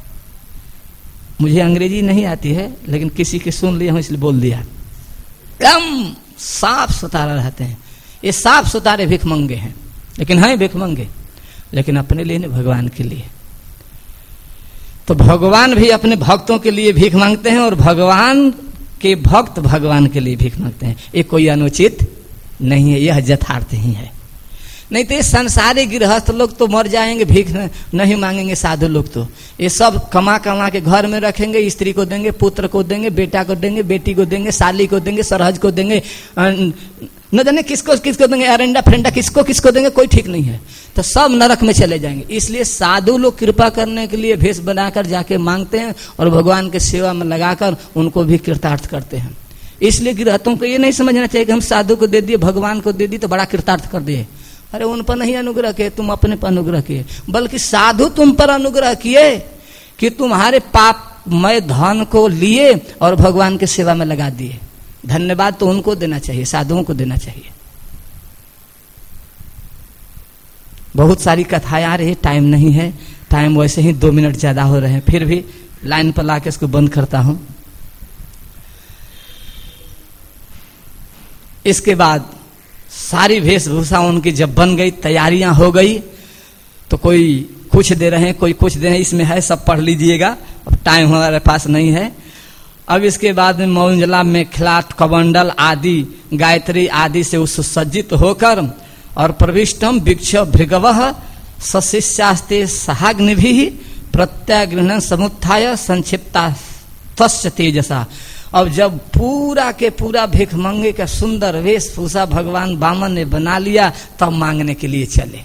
मुझे अंग्रेजी नहीं आती है, लेकिन किसी की सुन लिया हूं इसलिए बोल दिया। एकदम साफ सुथरा रहते हैं। ये साफ सुथरे भिख मंगे हैं, लेकिन हैं भिख मंगे, लेकिन अपने लिए नहीं, भगवान के लिए। तो भगवान भी अपने भक्तों के लिए भीख मांगते हैं और भगवान के भक्त भगवान के लिए भीख मांगते हैं। ये कोई अनुचित नहीं है, यह यथार्थ ही है। नहीं तो ये संसारी गृहस्थ लोग तो मर जाएंगे, भीख नहीं मांगेंगे। साधु लोग तो ये सब कमा कमा के घर में रखेंगे, स्त्री को देंगे, पुत्र को देंगे, बेटा को देंगे, बेटी को देंगे, साली को देंगे, सरहज को देंगे, न जाने किसको किसको देंगे, अरेंडा फ्रेंडा किसको किसको देंगे, कोई ठीक नहीं है। तो सब नरक में चले जाएंगे। इसलिए साधु लोग कृपा करने के लिए भेष बनाकर जाके मांगते हैं और भगवान के सेवा में लगाकर उनको भी कृतार्थ करते हैं। इसलिए गृहस्थों को ये नहीं समझना चाहिए कि हम साधु को दे दिए, भगवान को दे दिए तो बड़ा कृतार्थ कर दिए। अरे उन पर नहीं अनुग्रह किए, तुम अपने पर अनुग्रह किए, बल्कि साधु तुम पर अनुग्रह किए कि तुम्हारे पापमय धन को लिए और भगवान की सेवा में लगा दिए। धन्यवाद तो उनको देना चाहिए, साधुओं को देना चाहिए। बहुत सारी कथाएं आ रही है, टाइम नहीं है, टाइम वैसे ही दो मिनट ज्यादा हो रहे हैं, फिर भी लाइन पर लाके इसको बंद करता हूं। इसके बाद सारी वेशभूषा उनकी जब बन गई, तैयारियां हो गई, तो कोई कुछ दे रहे हैं, कोई कुछ दे रहे हैं, इसमें है सब पढ़ लीजिएगा, अब टाइम हमारे पास नहीं है। अब इसके बाद में मौंजला में खिलाट कमंडल आदि गायत्री आदि से सुसज्जित होकर और प्रविष्टम भिक्ष भृगवः सशिष्यास्ते सहाग्निभिः प्रत्यागृहण समुत्थाय संक्षिप्ता तस्य तेजसा। अब जब पूरा के पूरा भिख मंगे का सुंदर वेशभूषा भगवान वामन ने बना लिया, तब मांगने के लिए चले।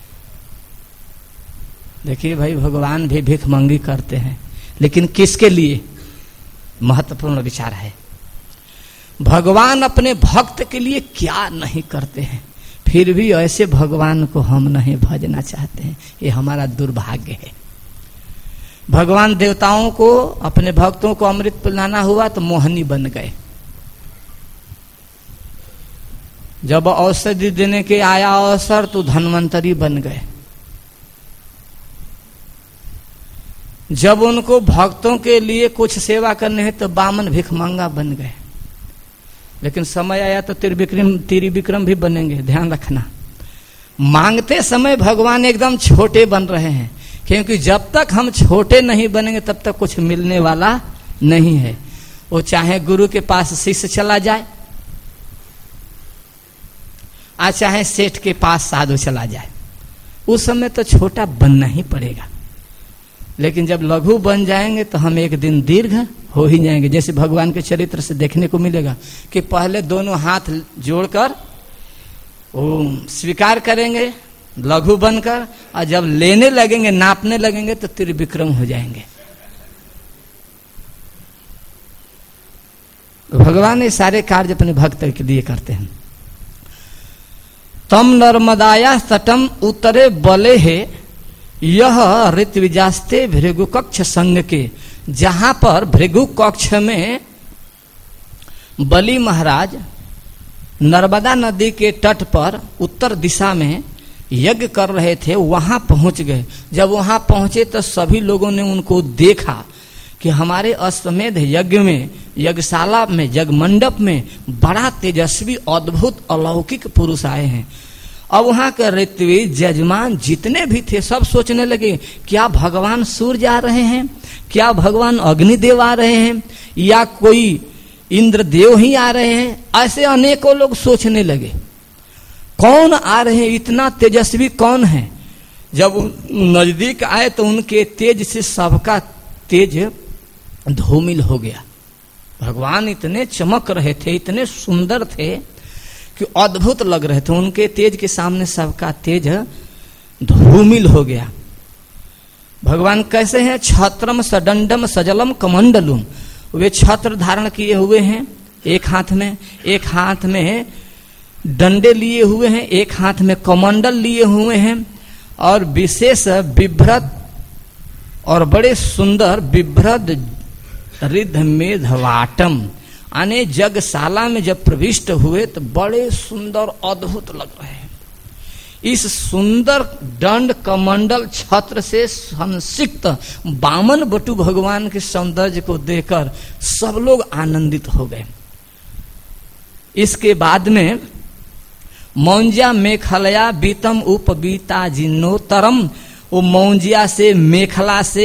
देखिए भाई, भगवान भी भिख मंगी करते हैं, लेकिन किसके लिए? महत्वपूर्ण विचार है। भगवान अपने भक्त के लिए क्या नहीं करते हैं, फिर भी ऐसे भगवान को हम नहीं भजना चाहते हैं। ये हमारा दुर्भाग्य है। भगवान देवताओं को, अपने भक्तों को अमृत पिलाना हुआ तो मोहनी बन गए। जब औषधि देने के आया अवसर तो धन्वंतरी बन गए। जब उनको भक्तों के लिए कुछ सेवा करने है तो बामन भिखमंगा बन गए। लेकिन समय आया तो त्रिविक्रम त्रिविक्रम भी बनेंगे, ध्यान रखना। मांगते समय भगवान एकदम छोटे बन रहे हैं, क्योंकि जब तक हम छोटे नहीं बनेंगे तब तक कुछ मिलने वाला नहीं है। वो चाहे गुरु के पास शिष्य चला जाए, आ चाहे सेठ के पास साधु चला जाए, उस समय तो छोटा बनना ही पड़ेगा। लेकिन जब लघु बन जाएंगे तो हम एक दिन दीर्घ हो ही जाएंगे। जैसे भगवान के चरित्र से देखने को मिलेगा कि पहले दोनों हाथ जोड़कर ओम स्वीकार करेंगे लघु बनकर, और जब लेने लगेंगे, नापने लगेंगे तो त्रिविक्रम हो जाएंगे। भगवान ये सारे कार्य अपने भक्त के लिए करते हैं। तम नर्मदाया तटम उत्तरे बले है यह ऋत्विजास्ते भृगु कक्ष संग के। जहां पर भृगु कक्ष में बलि महाराज नर्मदा नदी के तट पर उत्तर दिशा में यज्ञ कर रहे थे, वहां पहुंच गए। जब वहां पहुंचे तो सभी लोगों ने उनको देखा कि हमारे अश्वमेध यज्ञ में, यज्ञशाला में, यज्ञ मंडप में बड़ा तेजस्वी अद्भुत अलौकिक पुरुष आए हैं। अब वहां के ऋत्वी जजमान जितने भी थे सब सोचने लगे, क्या भगवान सूर्य आ रहे हैं, क्या भगवान अग्निदेव आ रहे हैं, या कोई इंद्रदेव ही आ रहे हैं। ऐसे अनेकों लोग सोचने लगे, कौन आ रहे हैं, इतना तेजस्वी कौन है। जब नजदीक आए तो उनके तेज से सबका तेज धूमिल हो गया। भगवान इतने चमक रहे थे, इतने सुंदर थे कि अद्भुत लग रहे थे। उनके तेज के सामने सबका तेज धूमिल हो गया। भगवान कैसे हैं? छत्रम सदंडम सजलम कमंडलुम। वे छत्र धारण किए हुए हैं एक हाथ में, एक हाथ में डंडे लिए हुए हैं, एक हाथ में कमंडल लिए हुए हैं, और विशेष विभ्रत और बड़े सुंदर विभ्रत रिद्ध मेधवाटम आने यज्ञशाला में जब प्रविष्ट हुए तो बड़े सुंदर अद्भुत लग रहे हैं। इस सुंदर दंड कमंडल छत्र से संसिक्त बामन बटु भगवान के सौंदर्य को देखकर सब लोग आनंदित हो गए। इसके बाद में मौंजिया मेखलया बीतम उपबीता जिन्नोतरम, वो मौंजिया से, मेखला से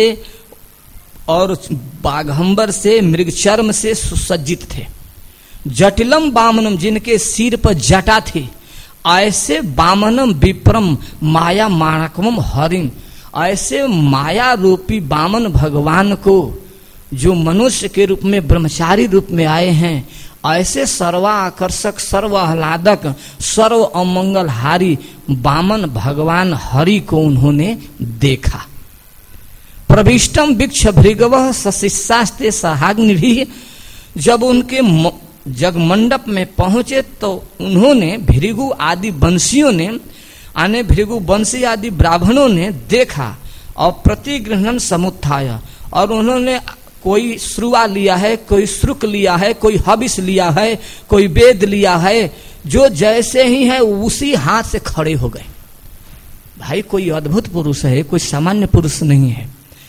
और बाघंबर से, मृगचर्म से सुसज्जित थे। जटिलम बामनम, जिनके सिर पर जटा थी, ऐसे बामनम विप्रम माया माणकम हरिम, ऐसे माया रूपी बामन भगवान को जो मनुष्य के रूप में ब्रह्मचारी रूप में आए हैं, ऐसे सर्वाकर्षक, सर्व आह्लादक, सर्व अमंगलहारी बामन भगवान हरि को उन्होंने देखा। प्रविष्टम वृक्ष भृगव सशिष्यास्ते सहाग्निभिः, जब उनके जग मंडप में पहुंचे तो उन्होंने भृगु आदि वंशियों ने, आने भृगु वंशी आदि ब्राह्मणों ने देखा और प्रतिगृहण समुत्थाय, और उन्होंने कोई श्रुआ लिया है, कोई श्रुक लिया है, कोई हविष लिया है, कोई वेद लिया है, जो जैसे ही है उसी हाथ से खड़े हो गए। भाई कोई अद्भुत पुरुष है, कोई सामान्य पुरुष नहीं है।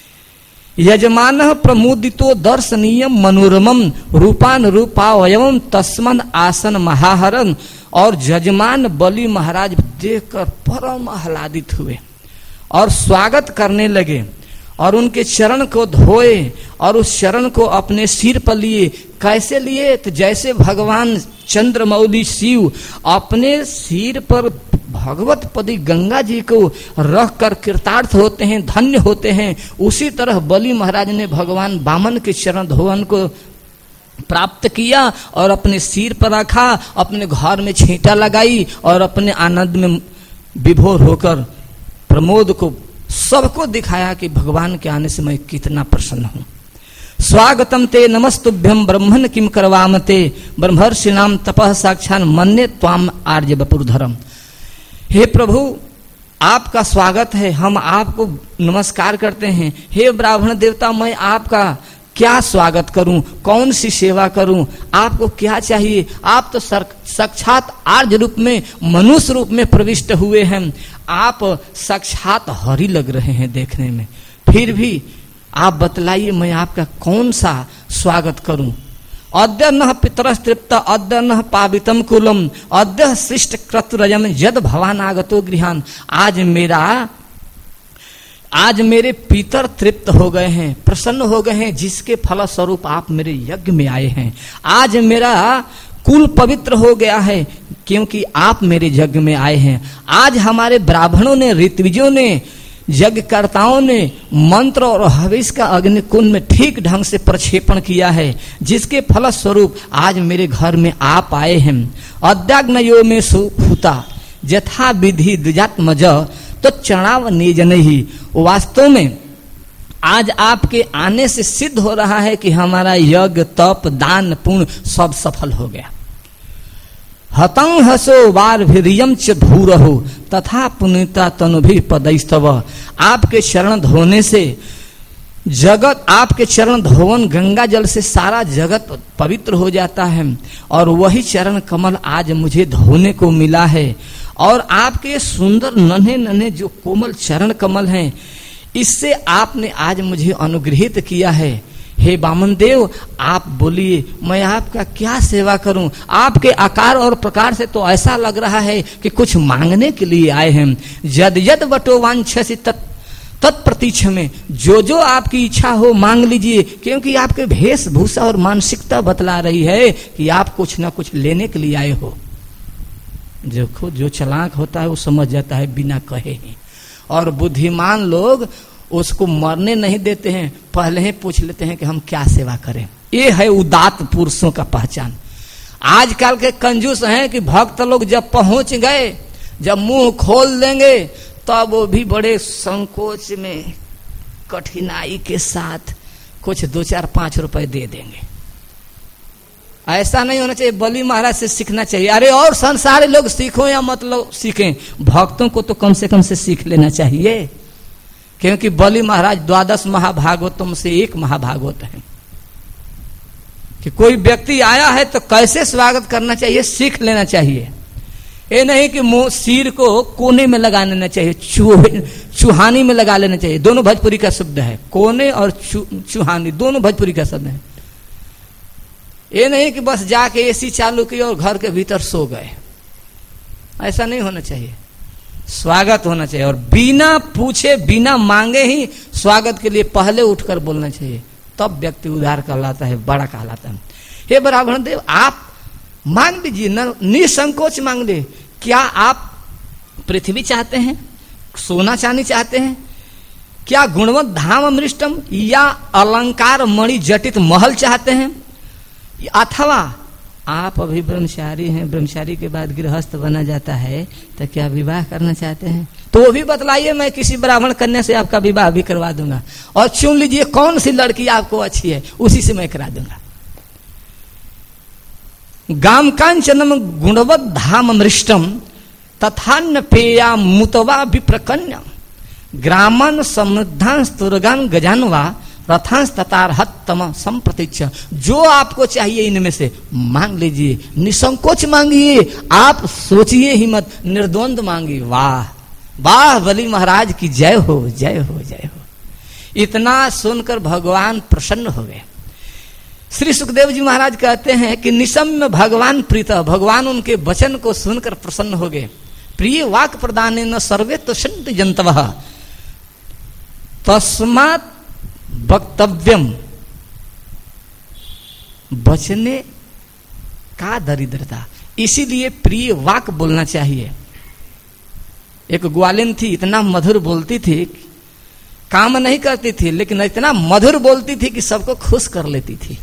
यजमान प्रमुदितो दर्शनीय मनोरमम रूपान रूपावयवम तस्मन आसन महाहरन, और जजमान बलि महाराज देखकर परम आह्लादित हुए और स्वागत करने लगे और उनके चरण को धोए और उस चरण को अपने सिर पर लिए। कैसे लिए? तो जैसे भगवान चंद्रमौली शिव अपने सिर पर भगवत पदी गंगा जी को रख कर कृतार्थ होते हैं, धन्य होते हैं, उसी तरह बलि महाराज ने भगवान वामन के चरण धोवन को प्राप्त किया और अपने सिर पर रखा, अपने घर में छींटा लगाई और अपने आनंद में विभोर होकर प्रमोद को सबको दिखाया कि भगवान के आने से मैं कितना प्रसन्न हूं। स्वागतम ते नमस्तुभ्यम ब्रह्मन किम करवामते, ब्रह्मर्षि नाम तपः साक्षात् मन्ये त्वाम आर्य वपुर्धरम। हे प्रभु, आपका स्वागत है, हम आपको नमस्कार करते हैं। हे ब्राह्मण देवता, मैं आपका क्या स्वागत करूं, कौन सी सेवा करूं, आपको क्या चाहिए? आप तो साक्षात आर्य रूप में, मनुष्य रूप में प्रविष्ट हुए हैं, आप साक्षात हरि लग रहे हैं देखने में, फिर भी आप बतलाइए मैं आपका कौन सा स्वागत करूं। अद्य न पितरस्तृप्त अद्य न पावितम कुलम अद्य सृष्ट क्रतुरयम यद भवान आगतो गृहान। आज मेरा आज मेरे पितर तृप्त हो गए हैं, प्रसन्न हो गए हैं, जिसके फलस्वरूप आप मेरे यज्ञ में आए हैं। आज मेरा कुल पवित्र हो गया है क्योंकि आप मेरे यज्ञ में आए हैं। आज हमारे ब्राह्मणों ने, ऋत्विजों ने, यज्ञकर्ताओं ने मंत्र और हविष का अग्निकुंड में ठीक ढंग से प्रक्षेपण किया है, जिसके फलस्वरूप आज मेरे घर में आप आए हैं। अद्याग्नयो में सुता यथा विधि द्विजात्मज तो चणाव निजन ही। वास्तव में आज आपके आने से सिद्ध हो रहा है कि हमारा यज्ञ, तप, दान, पुण्य सब सफल हो गया। हतं हसो वार भिरियम च धूरहो तथा पुनीता तनुभि पदैस्तव। आपके चरण धोने से जगत, आपके चरण धोवन गंगा जल से सारा जगत पवित्र हो जाता है, और वही चरण कमल आज मुझे धोने को मिला है। और आपके सुंदर नन्हे नन्हे जो कोमल चरण कमल हैं, इससे आपने आज मुझे अनुग्रहित किया है। हे वामन देव, आप बोलिए मैं आपका क्या सेवा करूं। आपके आकार और प्रकार से तो ऐसा लग रहा है कि कुछ मांगने के लिए आए हैं। यद यद वटो वांछसि तत् तत्प्रतीक्ष में, जो जो आपकी इच्छा हो मांग लीजिए, क्योंकि आपके वेशभूषा और मानसिकता बतला रही है कि आप कुछ ना कुछ लेने के लिए आए हो। जो खुद जो चालाक होता है वो समझ जाता है बिना कहे ही, और बुद्धिमान लोग उसको मरने नहीं देते हैं, पहले ही पूछ लेते हैं कि हम क्या सेवा करें। ये है उदात्त पुरुषों का पहचान। आजकल के कंजूस हैं कि भक्त लोग जब पहुंच गए, जब मुंह खोल देंगे, तब वो भी बड़े संकोच में, कठिनाई के साथ कुछ दो चार पांच रुपए दे देंगे। ऐसा नहीं होना चाहिए। बलि महाराज से सीखना चाहिए। अरे और संसारी लोग सीखो या मतलब सीखें, भक्तों को तो कम से कम से सीख लेना चाहिए, क्योंकि बलि महाराज द्वादश महाभागवतम से एक महाभागवत है कि कोई व्यक्ति आया है तो कैसे स्वागत करना चाहिए, सीख लेना चाहिए। ये नहीं कि मुंह सिर को कोने में लगा लेना चाहिए, चूहे चूहानी में लगा लेना चाहिए। दोनों भोजपुरी का शब्द है, कोने और चू, चूहानी दोनों भोजपुरी का शब्द है। ये नहीं कि बस जाके एसी चालू की और घर के भीतर सो गए, ऐसा नहीं होना चाहिए। स्वागत होना चाहिए और बिना पूछे बिना मांगे ही स्वागत के लिए पहले उठकर बोलना चाहिए, तब व्यक्ति उदार कहलाता है, बड़ा कहलाता है। हे ब्राह्मण देव, आप मांग लीजिए, निसंकोच मांग ले। क्या आप पृथ्वी चाहते हैं, सोना चांदी चाहते हैं, क्या गुणवत धाम अमृष्टम या अलंकार मणि जटित महल चाहते हैं, अथवा आप अभी ब्रह्मचारी हैं, ब्रह्मचारी के बाद गृहस्थ बना जाता है, तो क्या विवाह करना चाहते हैं? तो वो भी बतलाइए, मैं किसी ब्राह्मण कन्या से आपका विवाह भी करवा दूंगा। और चुन लीजिए कौन सी लड़की आपको अच्छी है, उसी से मैं करा दूंगा। गाम कांचनम गुणवत धाम अमृष्टम तथान्न पेया मुतवा विप्रकन्या ग्रामन समृद्धांस तुर्गान गजानवा रथांस ततारहत्तम संप्रतीक्ष। जो आपको चाहिए इनमें से मांग लीजिए, निसंकोच मांगिए, आप सोचिए ही मत, निर्द्वंद मांगिए। वाह वाह, बलि महाराज की जय हो, जय हो, जय हो। इतना सुनकर भगवान प्रसन्न हो गए। श्री सुखदेव जी महाराज कहते हैं कि निशम्य भगवान प्रीत, भगवान उनके वचन को सुनकर प्रसन्न हो गए। प्रिय वाक प्रदान न सर्वे तुष्यन्ति जंतवः तस्मात् वक्तव्यम, बचने का दरिद्रता, इसीलिए प्रिय वाक बोलना चाहिए। एक ग्वालिन थी, इतना मधुर बोलती थी, काम नहीं करती थी, लेकिन इतना मधुर बोलती थी कि सबको खुश कर लेती थी।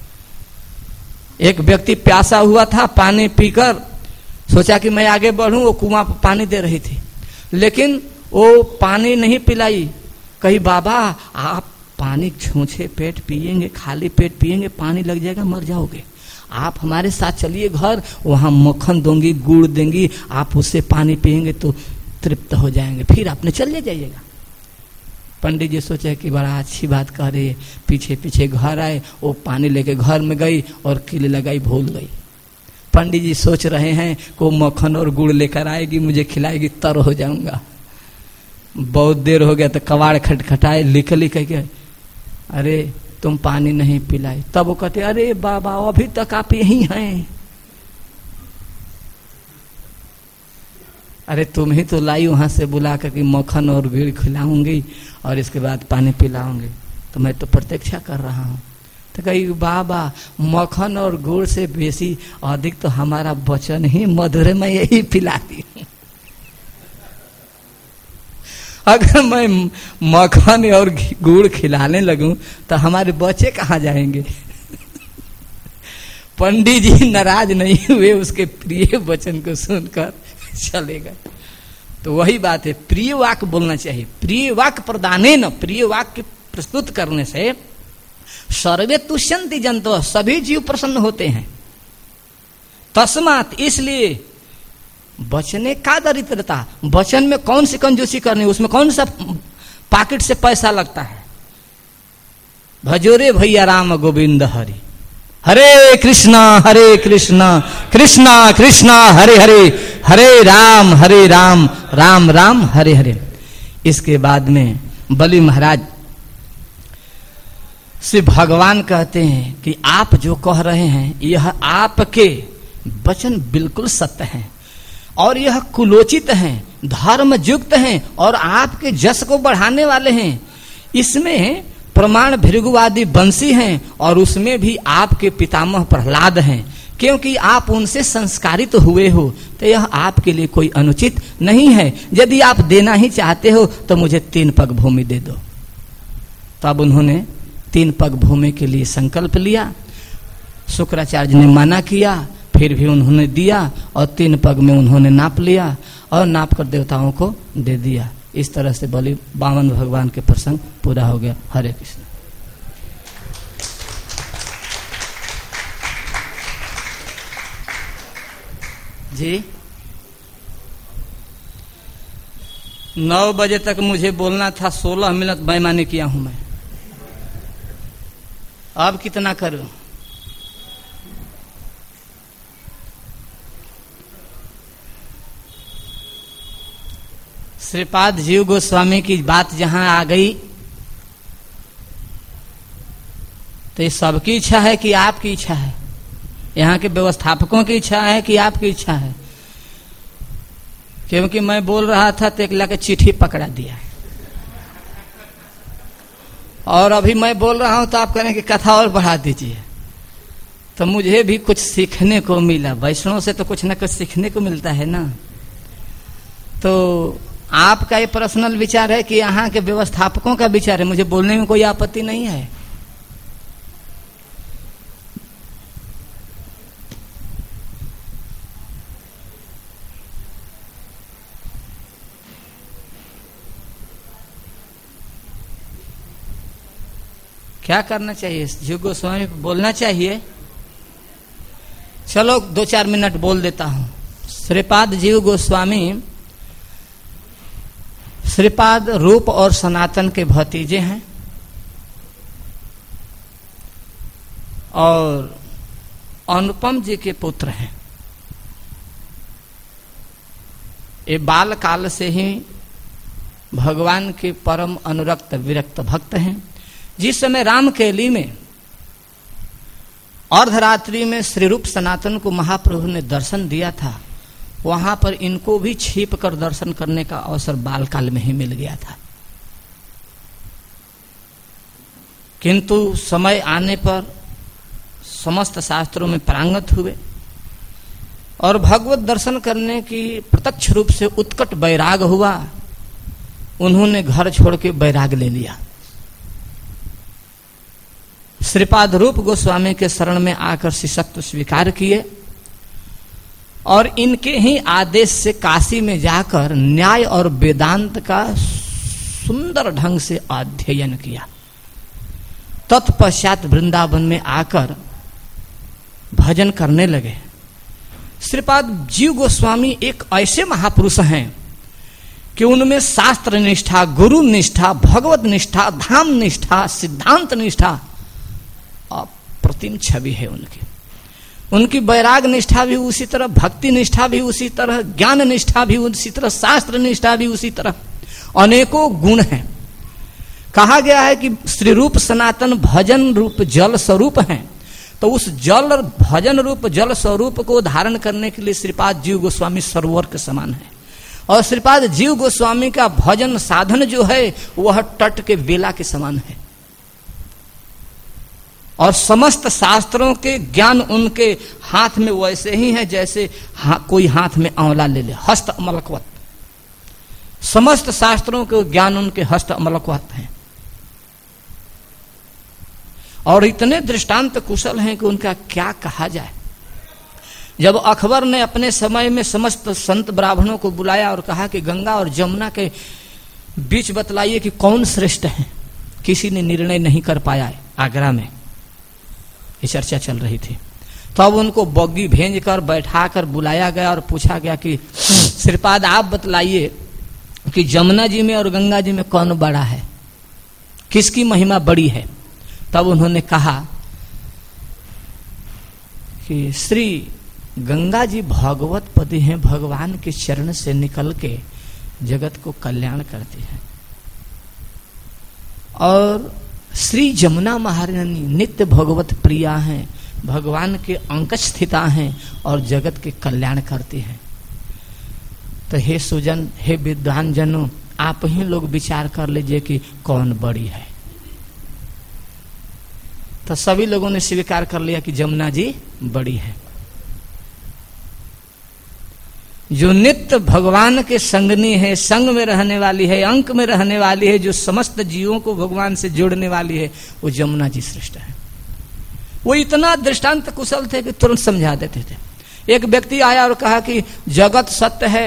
एक व्यक्ति प्यासा हुआ था, पानी पीकर सोचा कि मैं आगे बढ़ूं, वो कुआं पर पानी दे रही थी, लेकिन वो पानी नहीं पिलाई। कही बाबा आप पानी छूछे पेट पिएंगे, खाली पेट पिएंगे, पानी लग जाएगा, मर जाओगे। आप हमारे साथ चलिए घर, वहां मक्खन दूंगी, गुड़ देंगी, आप उससे पानी पिएंगे तो तृप्त हो जाएंगे, फिर आपने चले जाइएगा। पंडित जी सोचे कि बड़ा अच्छी बात कह रही है, पीछे पीछे घर आए, वो पानी लेके घर में गई और किले लगाई, भूल गई। पंडित जी सोच रहे हैं को मक्खन और गुड़ लेकर आएगी, मुझे खिलाएगी, तर हो जाऊंगा। बहुत देर हो गया तो कबाड़ खटखटाए, लिख लिख के, अरे तुम पानी नहीं पिलाई। तब वो कहते अरे बाबा अभी तक आप यहीं हैं। अरे तुम ही तो लाई वहां से बुला कर कि मक्खन और गुड़ खिलाऊंगी और इसके बाद पानी पिलाऊंगी, तो मैं तो प्रतीक्षा कर रहा हूं। तो कही बाबा मक्खन और गुड़ से बेसी अधिक तो हमारा वचन ही मधुर, मैं यही पिलाती हूं। अगर मैं मक्खन और गुड़ खिलाने लगूं तो हमारे बच्चे कहाँ जाएंगे? पंडित जी नाराज नहीं हुए, उसके प्रिय वचन को सुनकर चले गए। तो वही बात है, प्रिय वाक्य बोलना चाहिए। प्रिय वाक्य प्रदाने न, प्रिय वाक्य प्रस्तुत करने से सर्वे तुष्यन्ति जंतवः, सभी जीव प्रसन्न होते हैं। तस्मात्, इसलिए बचने का दरिद्रता, वचन में कौन सी कंजूसी करनी, उसमें कौन सा पॉकेट से पैसा लगता है। भजोरे भैया राम गोविंद हरि, हरे कृष्णा हरे कृष्णा कृष्णा कृष्णा हरे हरे, हरे राम हरे राम राम राम हरे हरे। इसके बाद में बलि महाराज से भगवान कहते हैं कि आप जो कह रहे हैं यह आपके वचन बिल्कुल सत्य हैं और यह कुलोचित हैं, धर्मयुक्त हैं और आपके जस को बढ़ाने वाले हैं। इसमें प्रमाण भृगुवादी बंसी हैं और उसमें भी आपके पितामह प्रहलाद हैं, क्योंकि आप उनसे संस्कारित हुए हो, तो यह आपके लिए कोई अनुचित नहीं है। यदि आप देना ही चाहते हो तो मुझे तीन पग भूमि दे दो। तब उन्होंने तीन पग भूमि के लिए संकल्प लिया। शुक्राचार्य ने मना किया, फिर भी उन्होंने दिया और तीन पग में उन्होंने नाप लिया और नाप कर देवताओं को दे दिया। इस तरह से बलि बामन भगवान के प्रसंग पूरा हो गया। हरे कृष्ण। जी नौ बजे तक मुझे बोलना था, सोलह मिनट बेईमानी किया हूं मैं। अब कितना करूं? श्रीपाद जीव गोस्वामी की बात जहां आ गई तो ये सबकी इच्छा है कि आपकी इच्छा है, यहाँ के व्यवस्थापकों की इच्छा है कि आपकी इच्छा है? क्योंकि मैं बोल रहा था तो एक लाके चिट्ठी पकड़ा दिया और अभी मैं बोल रहा हूं तो आप कह रहे हैं कि कथा और बढ़ा दीजिए। तो मुझे भी कुछ सीखने को मिला, वैष्णव से तो कुछ ना कुछ सीखने को मिलता है ना। तो आपका ये पर्सनल विचार है कि यहाँ के व्यवस्थापकों का विचार है, मुझे बोलने में कोई आपत्ति नहीं है। क्या करना चाहिए? जीव गोस्वामी बोलना चाहिए। चलो दो चार मिनट बोल देता हूं। श्रीपाद जीव गोस्वामी श्रीपाद रूप और सनातन के भतीजे हैं और अनुपम जी के पुत्र हैं। ये बाल काल से ही भगवान के परम अनुरक्त विरक्त भक्त हैं। जिस समय रामकेली में अर्धरात्रि में श्री रूप सनातन को महाप्रभु ने दर्शन दिया था, वहां पर इनको भी छिप कर दर्शन करने का अवसर बालकाल में ही मिल गया था। किंतु समय आने पर समस्त शास्त्रों में पारंगत हुए और भगवत दर्शन करने की प्रत्यक्ष रूप से उत्कट वैराग हुआ। उन्होंने घर छोड़ के वैराग ले लिया। श्रीपाद रूप गोस्वामी के शरण में आकर शिष्यत्व स्वीकार किए और इनके ही आदेश से काशी में जाकर न्याय और वेदांत का सुंदर ढंग से अध्ययन किया। तत्पश्चात वृंदावन में आकर भजन करने लगे। श्रीपाद जीव गोस्वामी एक ऐसे महापुरुष हैं कि उनमें शास्त्र निष्ठा, गुरु निष्ठा, भगवत निष्ठा, धाम निष्ठा, सिद्धांत निष्ठा अप्रतिम छवि है उनकी। उनकी वैराग निष्ठा भी उसी तरह, भक्ति निष्ठा भी उसी तरह, ज्ञान निष्ठा भी उसी तरह, शास्त्र निष्ठा भी उसी तरह, अनेकों गुण हैं। कहा गया है कि श्री रूप सनातन भजन रूप जल स्वरूप हैं। तो उस जल और भजन रूप जल स्वरूप को धारण करने के लिए श्रीपाद जीव गोस्वामी सरोवर के समान है। और श्रीपाद जीव गोस्वामी का भजन साधन जो है वह तट के बेला के समान है। और समस्त शास्त्रों के ज्ञान उनके हाथ में वैसे ही है जैसे हा, कोई हाथ में आंवला ले ले, हस्त अमलकवत। समस्त शास्त्रों के ज्ञान उनके हस्त अमलकवत हैं और इतने दृष्टांत कुशल हैं कि उनका क्या कहा जाए। जब अकबर ने अपने समय में समस्त संत ब्राह्मणों को बुलाया और कहा कि गंगा और जमुना के बीच बतलाइए कि कौन श्रेष्ठ है, किसी ने निर्णय नहीं कर पाया है। आगरा में ये चर्चा चल रही थी। तब तो उनको बग्गी भेज कर बैठा कर बुलाया गया और पूछा गया कि श्रीपाद आप बतलाइए कि जमुना जी में और गंगा जी में कौन बड़ा है, किसकी महिमा बड़ी है। तब उन्होंने कहा कि श्री गंगा जी भगवत पति हैं, भगवान के चरण से निकल के जगत को कल्याण करती हैं और श्री जमुना महारानी नित्य भगवत प्रिया हैं, भगवान के अंक स्थिता हैं और जगत के कल्याण करती हैं। तो हे सुजन, हे विद्वान जनों, आप ही लोग विचार कर लीजिए कि कौन बड़ी है। तो सभी लोगों ने स्वीकार कर लिया कि जमुना जी बड़ी है। जो नित्य भगवान के संगनी है, संग में रहने वाली है, अंक में रहने वाली है, जो समस्त जीवों को भगवान से जोड़ने वाली है, वो जमुना जी श्रेष्ठ है। वो इतना दृष्टांत कुशल थे कि तुरंत समझा देते थे। एक व्यक्ति आया और कहा कि जगत सत्य है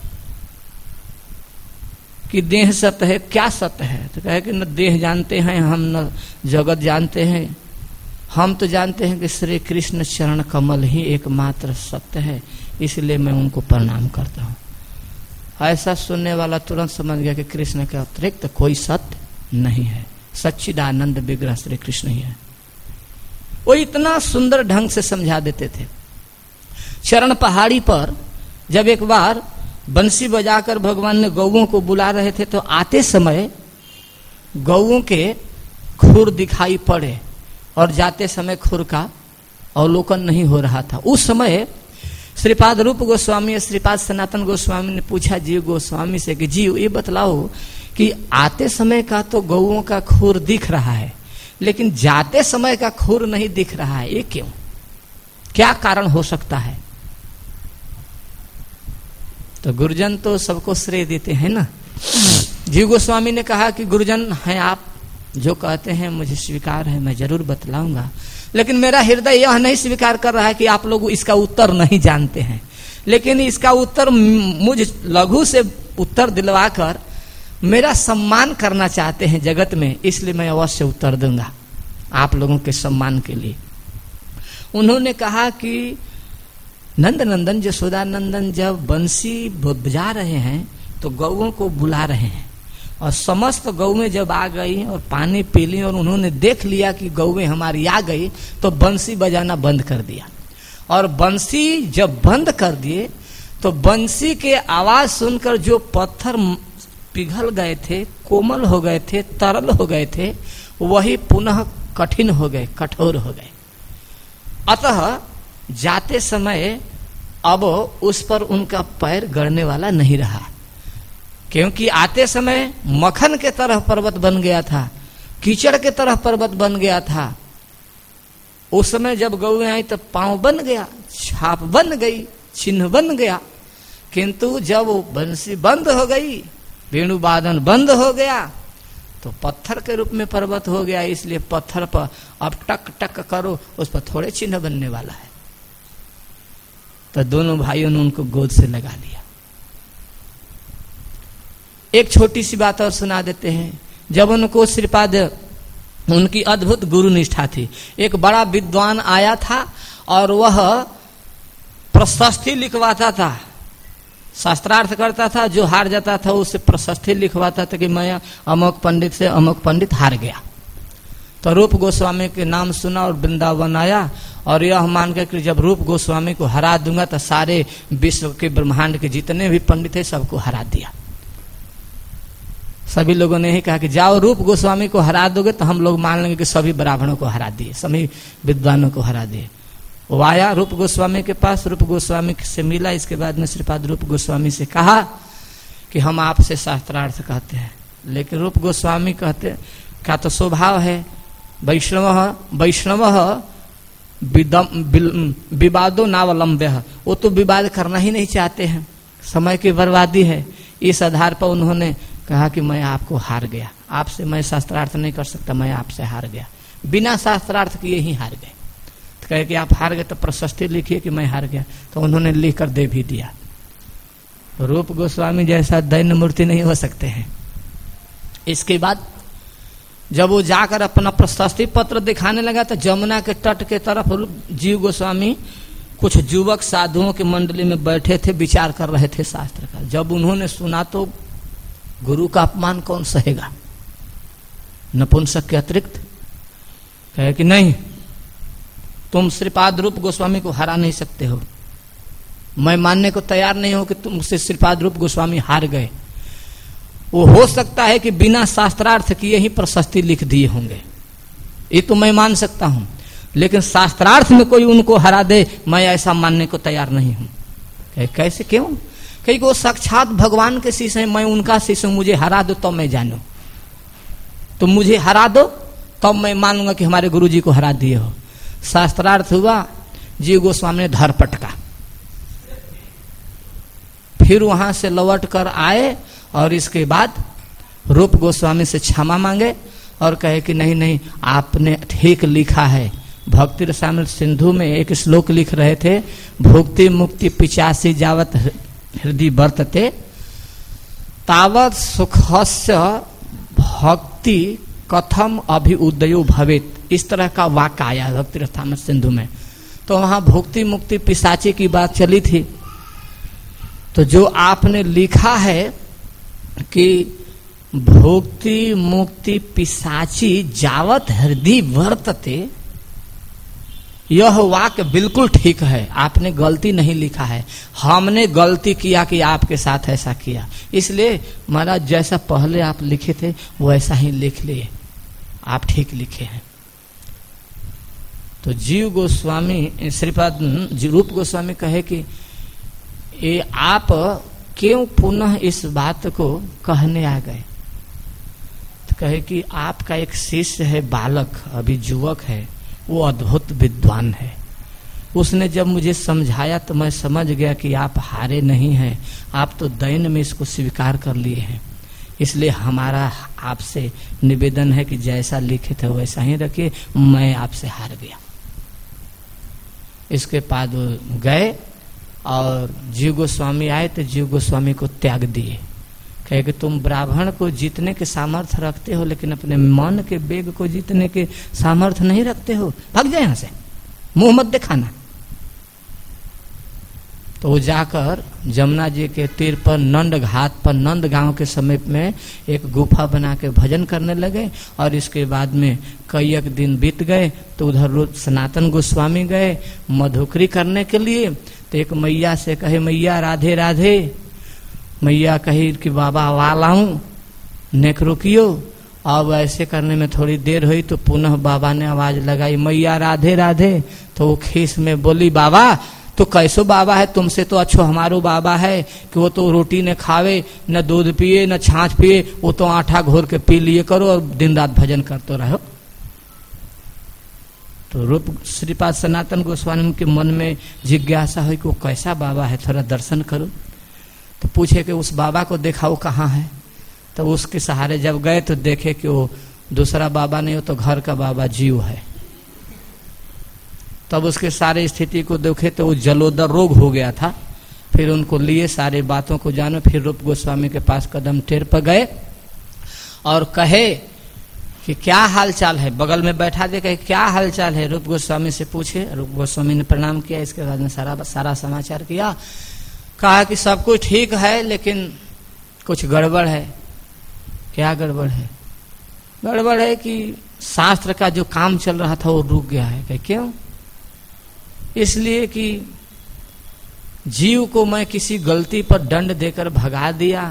कि देह सत्य है, क्या सत्य है? तो कहे कि न देह जानते हैं हम, न जगत जानते हैं। हम तो जानते हैं कि श्री कृष्ण चरण कमल ही एकमात्र सत्य है, इसलिए मैं उनको प्रणाम करता हूं। ऐसा सुनने वाला तुरंत समझ गया कि कृष्ण के अतिरिक्त तो कोई सत्य नहीं है, सच्चिदानंद विग्रह श्री कृष्ण ही है। वो इतना सुंदर ढंग से समझा देते थे। चरण पहाड़ी पर जब एक बार बंसी बजाकर भगवान ने गौओं को बुला रहे थे, तो आते समय गौओं के खुर दिखाई पड़े और जाते समय खुर का अवलोकन नहीं हो रहा था। उस समय श्रीपाद रूप गोस्वामी, श्रीपाद सनातन गोस्वामी ने पूछा जीव गोस्वामी से कि जीव ये बतलाओ कि आते समय का तो गौओं का खुर दिख रहा है, लेकिन जाते समय का खुर नहीं दिख रहा है, ये क्यों? क्या कारण हो सकता है? तो गुरुजन तो सबको श्रेय देते हैं ना। जीव गोस्वामी ने कहा कि गुरुजन हैं आप, जो कहते हैं मुझे स्वीकार है, मैं जरूर बतलाऊंगा, लेकिन मेरा हृदय यह नहीं स्वीकार कर रहा है कि आप लोग इसका उत्तर नहीं जानते हैं, लेकिन इसका उत्तर मुझ लघु से उत्तर दिलवाकर मेरा सम्मान करना चाहते हैं जगत में, इसलिए मैं अवश्य उत्तर दूंगा आप लोगों के सम्मान के लिए। उन्होंने कहा कि नंद नंदन यशोदा नंदन जब बंसी बजा रहे हैं तो गौओं को बुला रहे हैं, और समस्त गौएं जब आ गई और पानी पी ली और उन्होंने देख लिया कि गौएं हमारी आ गई, तो बंसी बजाना बंद कर दिया। और बंसी जब बंद कर दिए तो बंसी के आवाज सुनकर जो पत्थर पिघल गए थे, कोमल हो गए थे, तरल हो गए थे, वही पुनः कठिन हो गए, कठोर हो गए। अतः जाते समय अब उस पर उनका पैर गड़ने वाला नहीं रहा, क्योंकि आते समय मक्खन के तरह पर्वत बन गया था, कीचड़ के तरह पर्वत बन गया था। उस समय जब गौएं आई तो पांव बन गया, छाप बन गई, चिन्ह बन गया, किंतु जब वो बंसी बंद हो गई, वेणु वादन बंद हो गया, तो पत्थर के रूप में पर्वत हो गया। इसलिए पत्थर पर अब टक टक करो, उस पर थोड़े चिन्ह बनने वाला है। तो दोनों भाइयों ने उनको गोद से लगा लिया। एक छोटी सी बात और सुना देते हैं। जब उनको श्रीपाद, उनकी अद्भुत गुरु निष्ठा थी। एक बड़ा विद्वान आया था और वह प्रशस्ति लिखवाता था, शास्त्रार्थ करता था। जो हार जाता था उसे प्रशस्ति लिखवाता था कि मैं अमुक पंडित से अमुक पंडित हार गया। तो रूप गोस्वामी के नाम सुना और वृंदावन आया, और यह मान कर कि जब रूप गोस्वामी को हरा दूंगा तो सारे विश्व के ब्रह्मांड के जितने भी पंडित है सबको हरा दिया। सभी लोगों ने ही कहा कि जाओ रूप गोस्वामी को हरा दोगे तो हम लोग मान लेंगे कि सभी ब्राह्मणों को हरा दिए, सभी विद्वानों को हरा दिए। वो आया रूप गोस्वामी के पास, रूप गोस्वामी से मिला। इसके बाद में श्रीपाद रूप गोस्वामी से कहा कि हम आपसे शास्त्रार्थ कहते हैं, लेकिन रूप गोस्वामी कहते क्या तो स्वभाव है, वैष्णव वैष्णव विवादो नावलंब्य, वो तो विवाद करना ही नहीं चाहते हैं, समय की बर्बादी है। इस आधार पर उन्होंने कहा कि मैं आपको हार गया, आपसे मैं शास्त्रार्थ नहीं कर सकता, मैं आपसे हार गया, बिना शास्त्रार्थ किए ही हार गए। तो कहे कि आप हार गए तो प्रशस्ति लिखिए कि मैं हार गया। तो उन्होंने लिख कर दे भी दिया। रूप गोस्वामी जैसा दैन्य मूर्ति नहीं हो सकते हैं। इसके बाद जब वो जाकर अपना प्रशस्ति पत्र दिखाने लगा तो जमुना के तट के तरफ जीव गोस्वामी कुछ युवक साधुओं की मंडली में बैठे थे, विचार कर रहे थे शास्त्र का। जब उन्होंने सुना तो गुरु का अपमान कौन सहेगा, नपुंसक के अतिरिक्त। कहे कि नहीं, तुम श्रीपाद रूप गोस्वामी को हरा नहीं सकते हो, मैं मानने को तैयार नहीं हूं कि तुमसे श्रीपाद रूप गोस्वामी हार गए। वो हो सकता है कि बिना शास्त्रार्थ किए ही प्रशस्ति लिख दिए होंगे, ये तो मैं मान सकता हूं, लेकिन शास्त्रार्थ में कोई उनको हरा दे, मैं ऐसा मानने को तैयार नहीं हूं। कैसे, क्यों? कहीं वो साक्षात भगवान के शिष्य हैं, मैं उनका शिष्य हूं, मुझे हरा दो तो मैं जानू, तुम मुझे हरा दो तब मैं मानूंगा कि हमारे गुरु जी को हरा दिए हो। शास्त्रार्थ हुआ, जीव गोस्वामी ने धर पटका, फिर वहां से लौट कर आए और इसके बाद रूप गोस्वामी से क्षमा मांगे और कहे कि नहीं नहीं, आपने ठीक लिखा है। भक्ति रसामृत सिंधु में एक श्लोक लिख रहे थे, भुक्ति मुक्ति पिचासी जावत हृदय वर्तते तावत सुखस्य भक्ति कथम अभि उदयो भवेत। इस तरह का वाक्य आया भक्ति रसामृत सिंधु में। तो वहां भुक्ति मुक्ति पिशाची की बात चली थी। तो जो आपने लिखा है कि भुक्ति मुक्ति पिशाची जावत हृदय वर्तते, यह वाक्य बिल्कुल ठीक है, आपने गलती नहीं लिखा है, हमने गलती किया कि आपके साथ ऐसा किया, इसलिए महाराज जैसा पहले आप लिखे थे वैसा ही लिख लिए, आप ठीक लिखे हैं। तो जीव गोस्वामी श्रीपाद रूप गोस्वामी कहे कि ये आप क्यों पुनः इस बात को कहने आ गए? तो कहे कि आपका एक शिष्य है, बालक अभी युवक है, वो अद्भुत विद्वान है, उसने जब मुझे समझाया तो मैं समझ गया कि आप हारे नहीं हैं, आप तो दैन में इसको स्वीकार कर लिए हैं, इसलिए हमारा आपसे निवेदन है कि जैसा लिखे थे वैसा ही रखिए, मैं आपसे हार गया। इसके बाद वो गए और जीव गोस्वामी आए तो जीव गोस्वामी को त्याग दिए, कहे कि तुम ब्राह्मण को जीतने के सामर्थ्य रखते हो लेकिन अपने मन के वेग को जीतने के सामर्थ्य नहीं रखते हो, भाग जाए यहां से, मुंह मत दिखाना। तो वो जाकर जमुना जी के तीर पर नंद घाट पर नंद गांव के समीप में एक गुफा बना के भजन करने लगे। और इसके बाद में कई एक दिन बीत गए तो उधर सनातन गोस्वामी गए मधुकरी करने के लिए। तो एक मैया से कहे, मैया राधे राधे। मैया कही कि बाबा वाला हूं, नेक रुकियो। अब ऐसे करने में थोड़ी देर हुई तो पुनः बाबा ने आवाज लगाई, मैया राधे राधे। तो वो खीस में बोली, बाबा तो कैसो बाबा है, तुमसे तो अच्छो हमारो बाबा है कि वो तो रोटी न खावे, न दूध पिए, न छाछ पिए, वो तो आटा घोर के पी लिए करो और दिन रात भजन करते रहो। तो रूप श्रीपाद सनातन गोस्वामी के मन में जिज्ञासा हुई कि वो कैसा बाबा है, थोड़ा दर्शन करो। तो पूछे कि उस बाबा को देखा वो कहाँ है। तो उसके सहारे जब गए तो देखे कि वो दूसरा बाबा नहीं, वो तो घर का बाबा जीव है। तब उसके सारे स्थिति को देखे तो वो जलोदर रोग हो गया था। फिर उनको लिए सारे बातों को जानो, फिर रूप गोस्वामी के पास कदम टेर पर गए और कहे कि क्या हाल चाल है। बगल में बैठा दे, कहे क्या हाल चाल है, रूप गोस्वामी से पूछे। रूप गोस्वामी ने प्रणाम किया, इसके बाद में सारा सारा समाचार किया। कहा कि सब कुछ ठीक है लेकिन कुछ गड़बड़ है। क्या गड़बड़ है? गड़बड़ है कि शास्त्र का जो काम चल रहा था वो रुक गया है। कहे क्यों? इसलिए कि जीव को मैं किसी गलती पर दंड देकर भगा दिया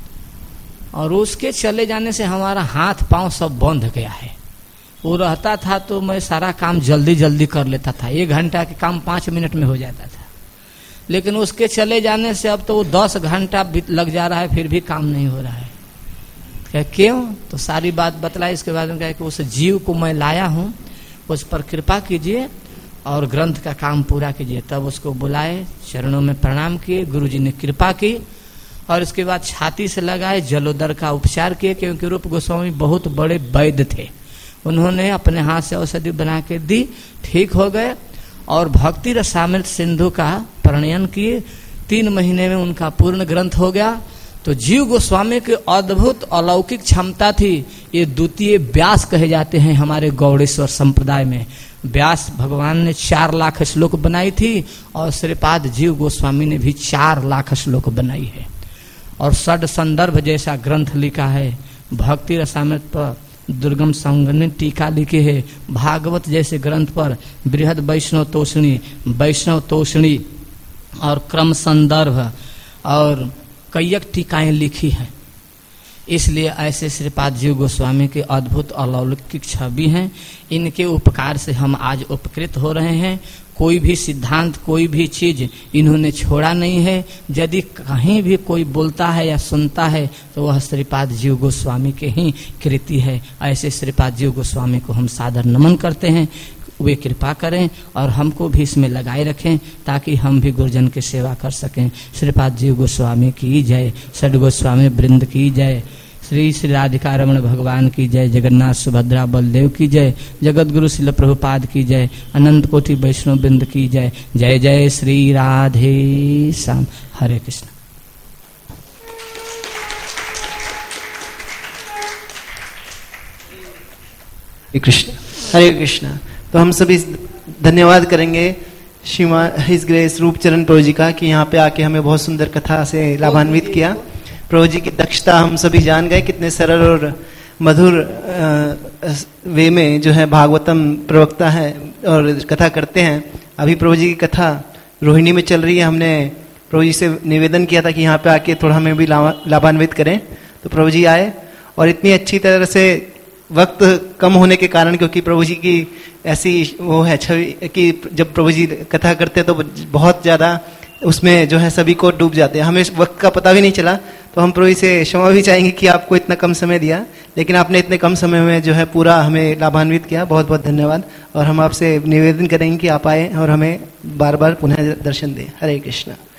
और उसके चले जाने से हमारा हाथ पांव सब बंध गया है। वो रहता था तो मैं सारा काम जल्दी जल्दी कर लेता था, एक घंटा के काम पांच मिनट में हो जाता था। लेकिन उसके चले जाने से अब तो वो दस घंटा लग जा रहा है, फिर भी काम नहीं हो रहा है। क्या क्यों? तो सारी बात बतलाई। इसके बाद में कहा कि उस जीव को मैं लाया हूँ, उस पर कृपा कीजिए और ग्रंथ का काम पूरा कीजिए। तब उसको बुलाए, चरणों में प्रणाम किए, गुरुजी ने कृपा की और इसके बाद छाती से लगाए, जलोदर का उपचार किए। क्योंकि रूप गोस्वामी बहुत बड़े वैद्य थे, उन्होंने अपने हाथ से औषधि बना के दी, ठीक हो गए और भक्ति रसामृत सिंधु का प्रणयन किए। तीन महीने में उनका पूर्ण ग्रंथ हो गया। तो जीव गोस्वामी की अद्भुत अलौकिक क्षमता थी। ये द्वितीय व्यास कहे जाते हैं हमारे गौड़ेश्वर संप्रदाय में। व्यास भगवान ने चार लाख श्लोक बनाई थी और श्रीपाद जीव गोस्वामी ने भी चार लाख श्लोक बनाई है और षड संदर्भ जैसा ग्रंथ लिखा है। भक्ति रसामृत पर दुर्गम संघ ने टीका लिखी है। भागवत जैसे ग्रंथ पर बृहद वैष्णव तोषणी, वैष्णव तोषणी और क्रम संदर्भ और कईक टीकाएं लिखी हैं। इसलिए ऐसे श्रीपाद जीव गोस्वामी के अद्भुत अलौकिक छवि हैं। इनके उपकार से हम आज उपकृत हो रहे हैं। कोई भी सिद्धांत, कोई भी चीज इन्होंने छोड़ा नहीं है। यदि कहीं भी कोई बोलता है या सुनता है तो वह श्रीपाद जीव गोस्वामी के ही कृति है। ऐसे श्रीपाद जीव गोस्वामी को हम सादर नमन करते हैं। वे कृपा करें और हमको भी इसमें लगाए रखें ताकि हम भी गुरुजन की सेवा कर सकें। श्रीपाद जीव गोस्वामी की जय, षड गोस्वामी वृंद की जय, श्री श्री राधिका रमण भगवान की जय, जगन्नाथ सुभद्रा बलदेव की जय, जगत गुरु शिल प्रभुपाद की जय, अनंत कोटि वैष्णव वृंद की जय। जय जय श्री राधे श्याम। हरे कृष्ण। हरे कृष्ण। हरे कृष्ण। तो हम सभी धन्यवाद करेंगे श्रीमा हिज ग्रेस रूपचरण प्रभु जी का कि यहाँ पे आके हमें बहुत सुंदर कथा से लाभान्वित किया। प्रभु जी की दक्षता हम सभी जान गए, कितने सरल और मधुर वे में जो है भागवतम प्रवक्ता है और कथा करते हैं। अभी प्रभु जी की कथा रोहिणी में चल रही है। हमने प्रभु जी से निवेदन किया था कि यहाँ पे आके थोड़ा हमें भी लाभान्वित करें, तो प्रभु जी आए और इतनी अच्छी तरह से, वक्त कम होने के कारण, क्योंकि प्रभु जी की ऐसी वो है छवि कि जब प्रभु जी कथा करते तो बहुत ज़्यादा उसमें जो है सभी को डूब जाते हैं, हमें वक्त का पता भी नहीं चला। तो हम प्रभु जी से क्षमा भी चाहेंगे कि आपको इतना कम समय दिया, लेकिन आपने इतने कम समय में जो है पूरा हमें लाभान्वित किया। बहुत बहुत धन्यवाद। और हम आपसे निवेदन करेंगे कि आप आए और हमें बार बार पुनः दर्शन दें। हरे कृष्णा।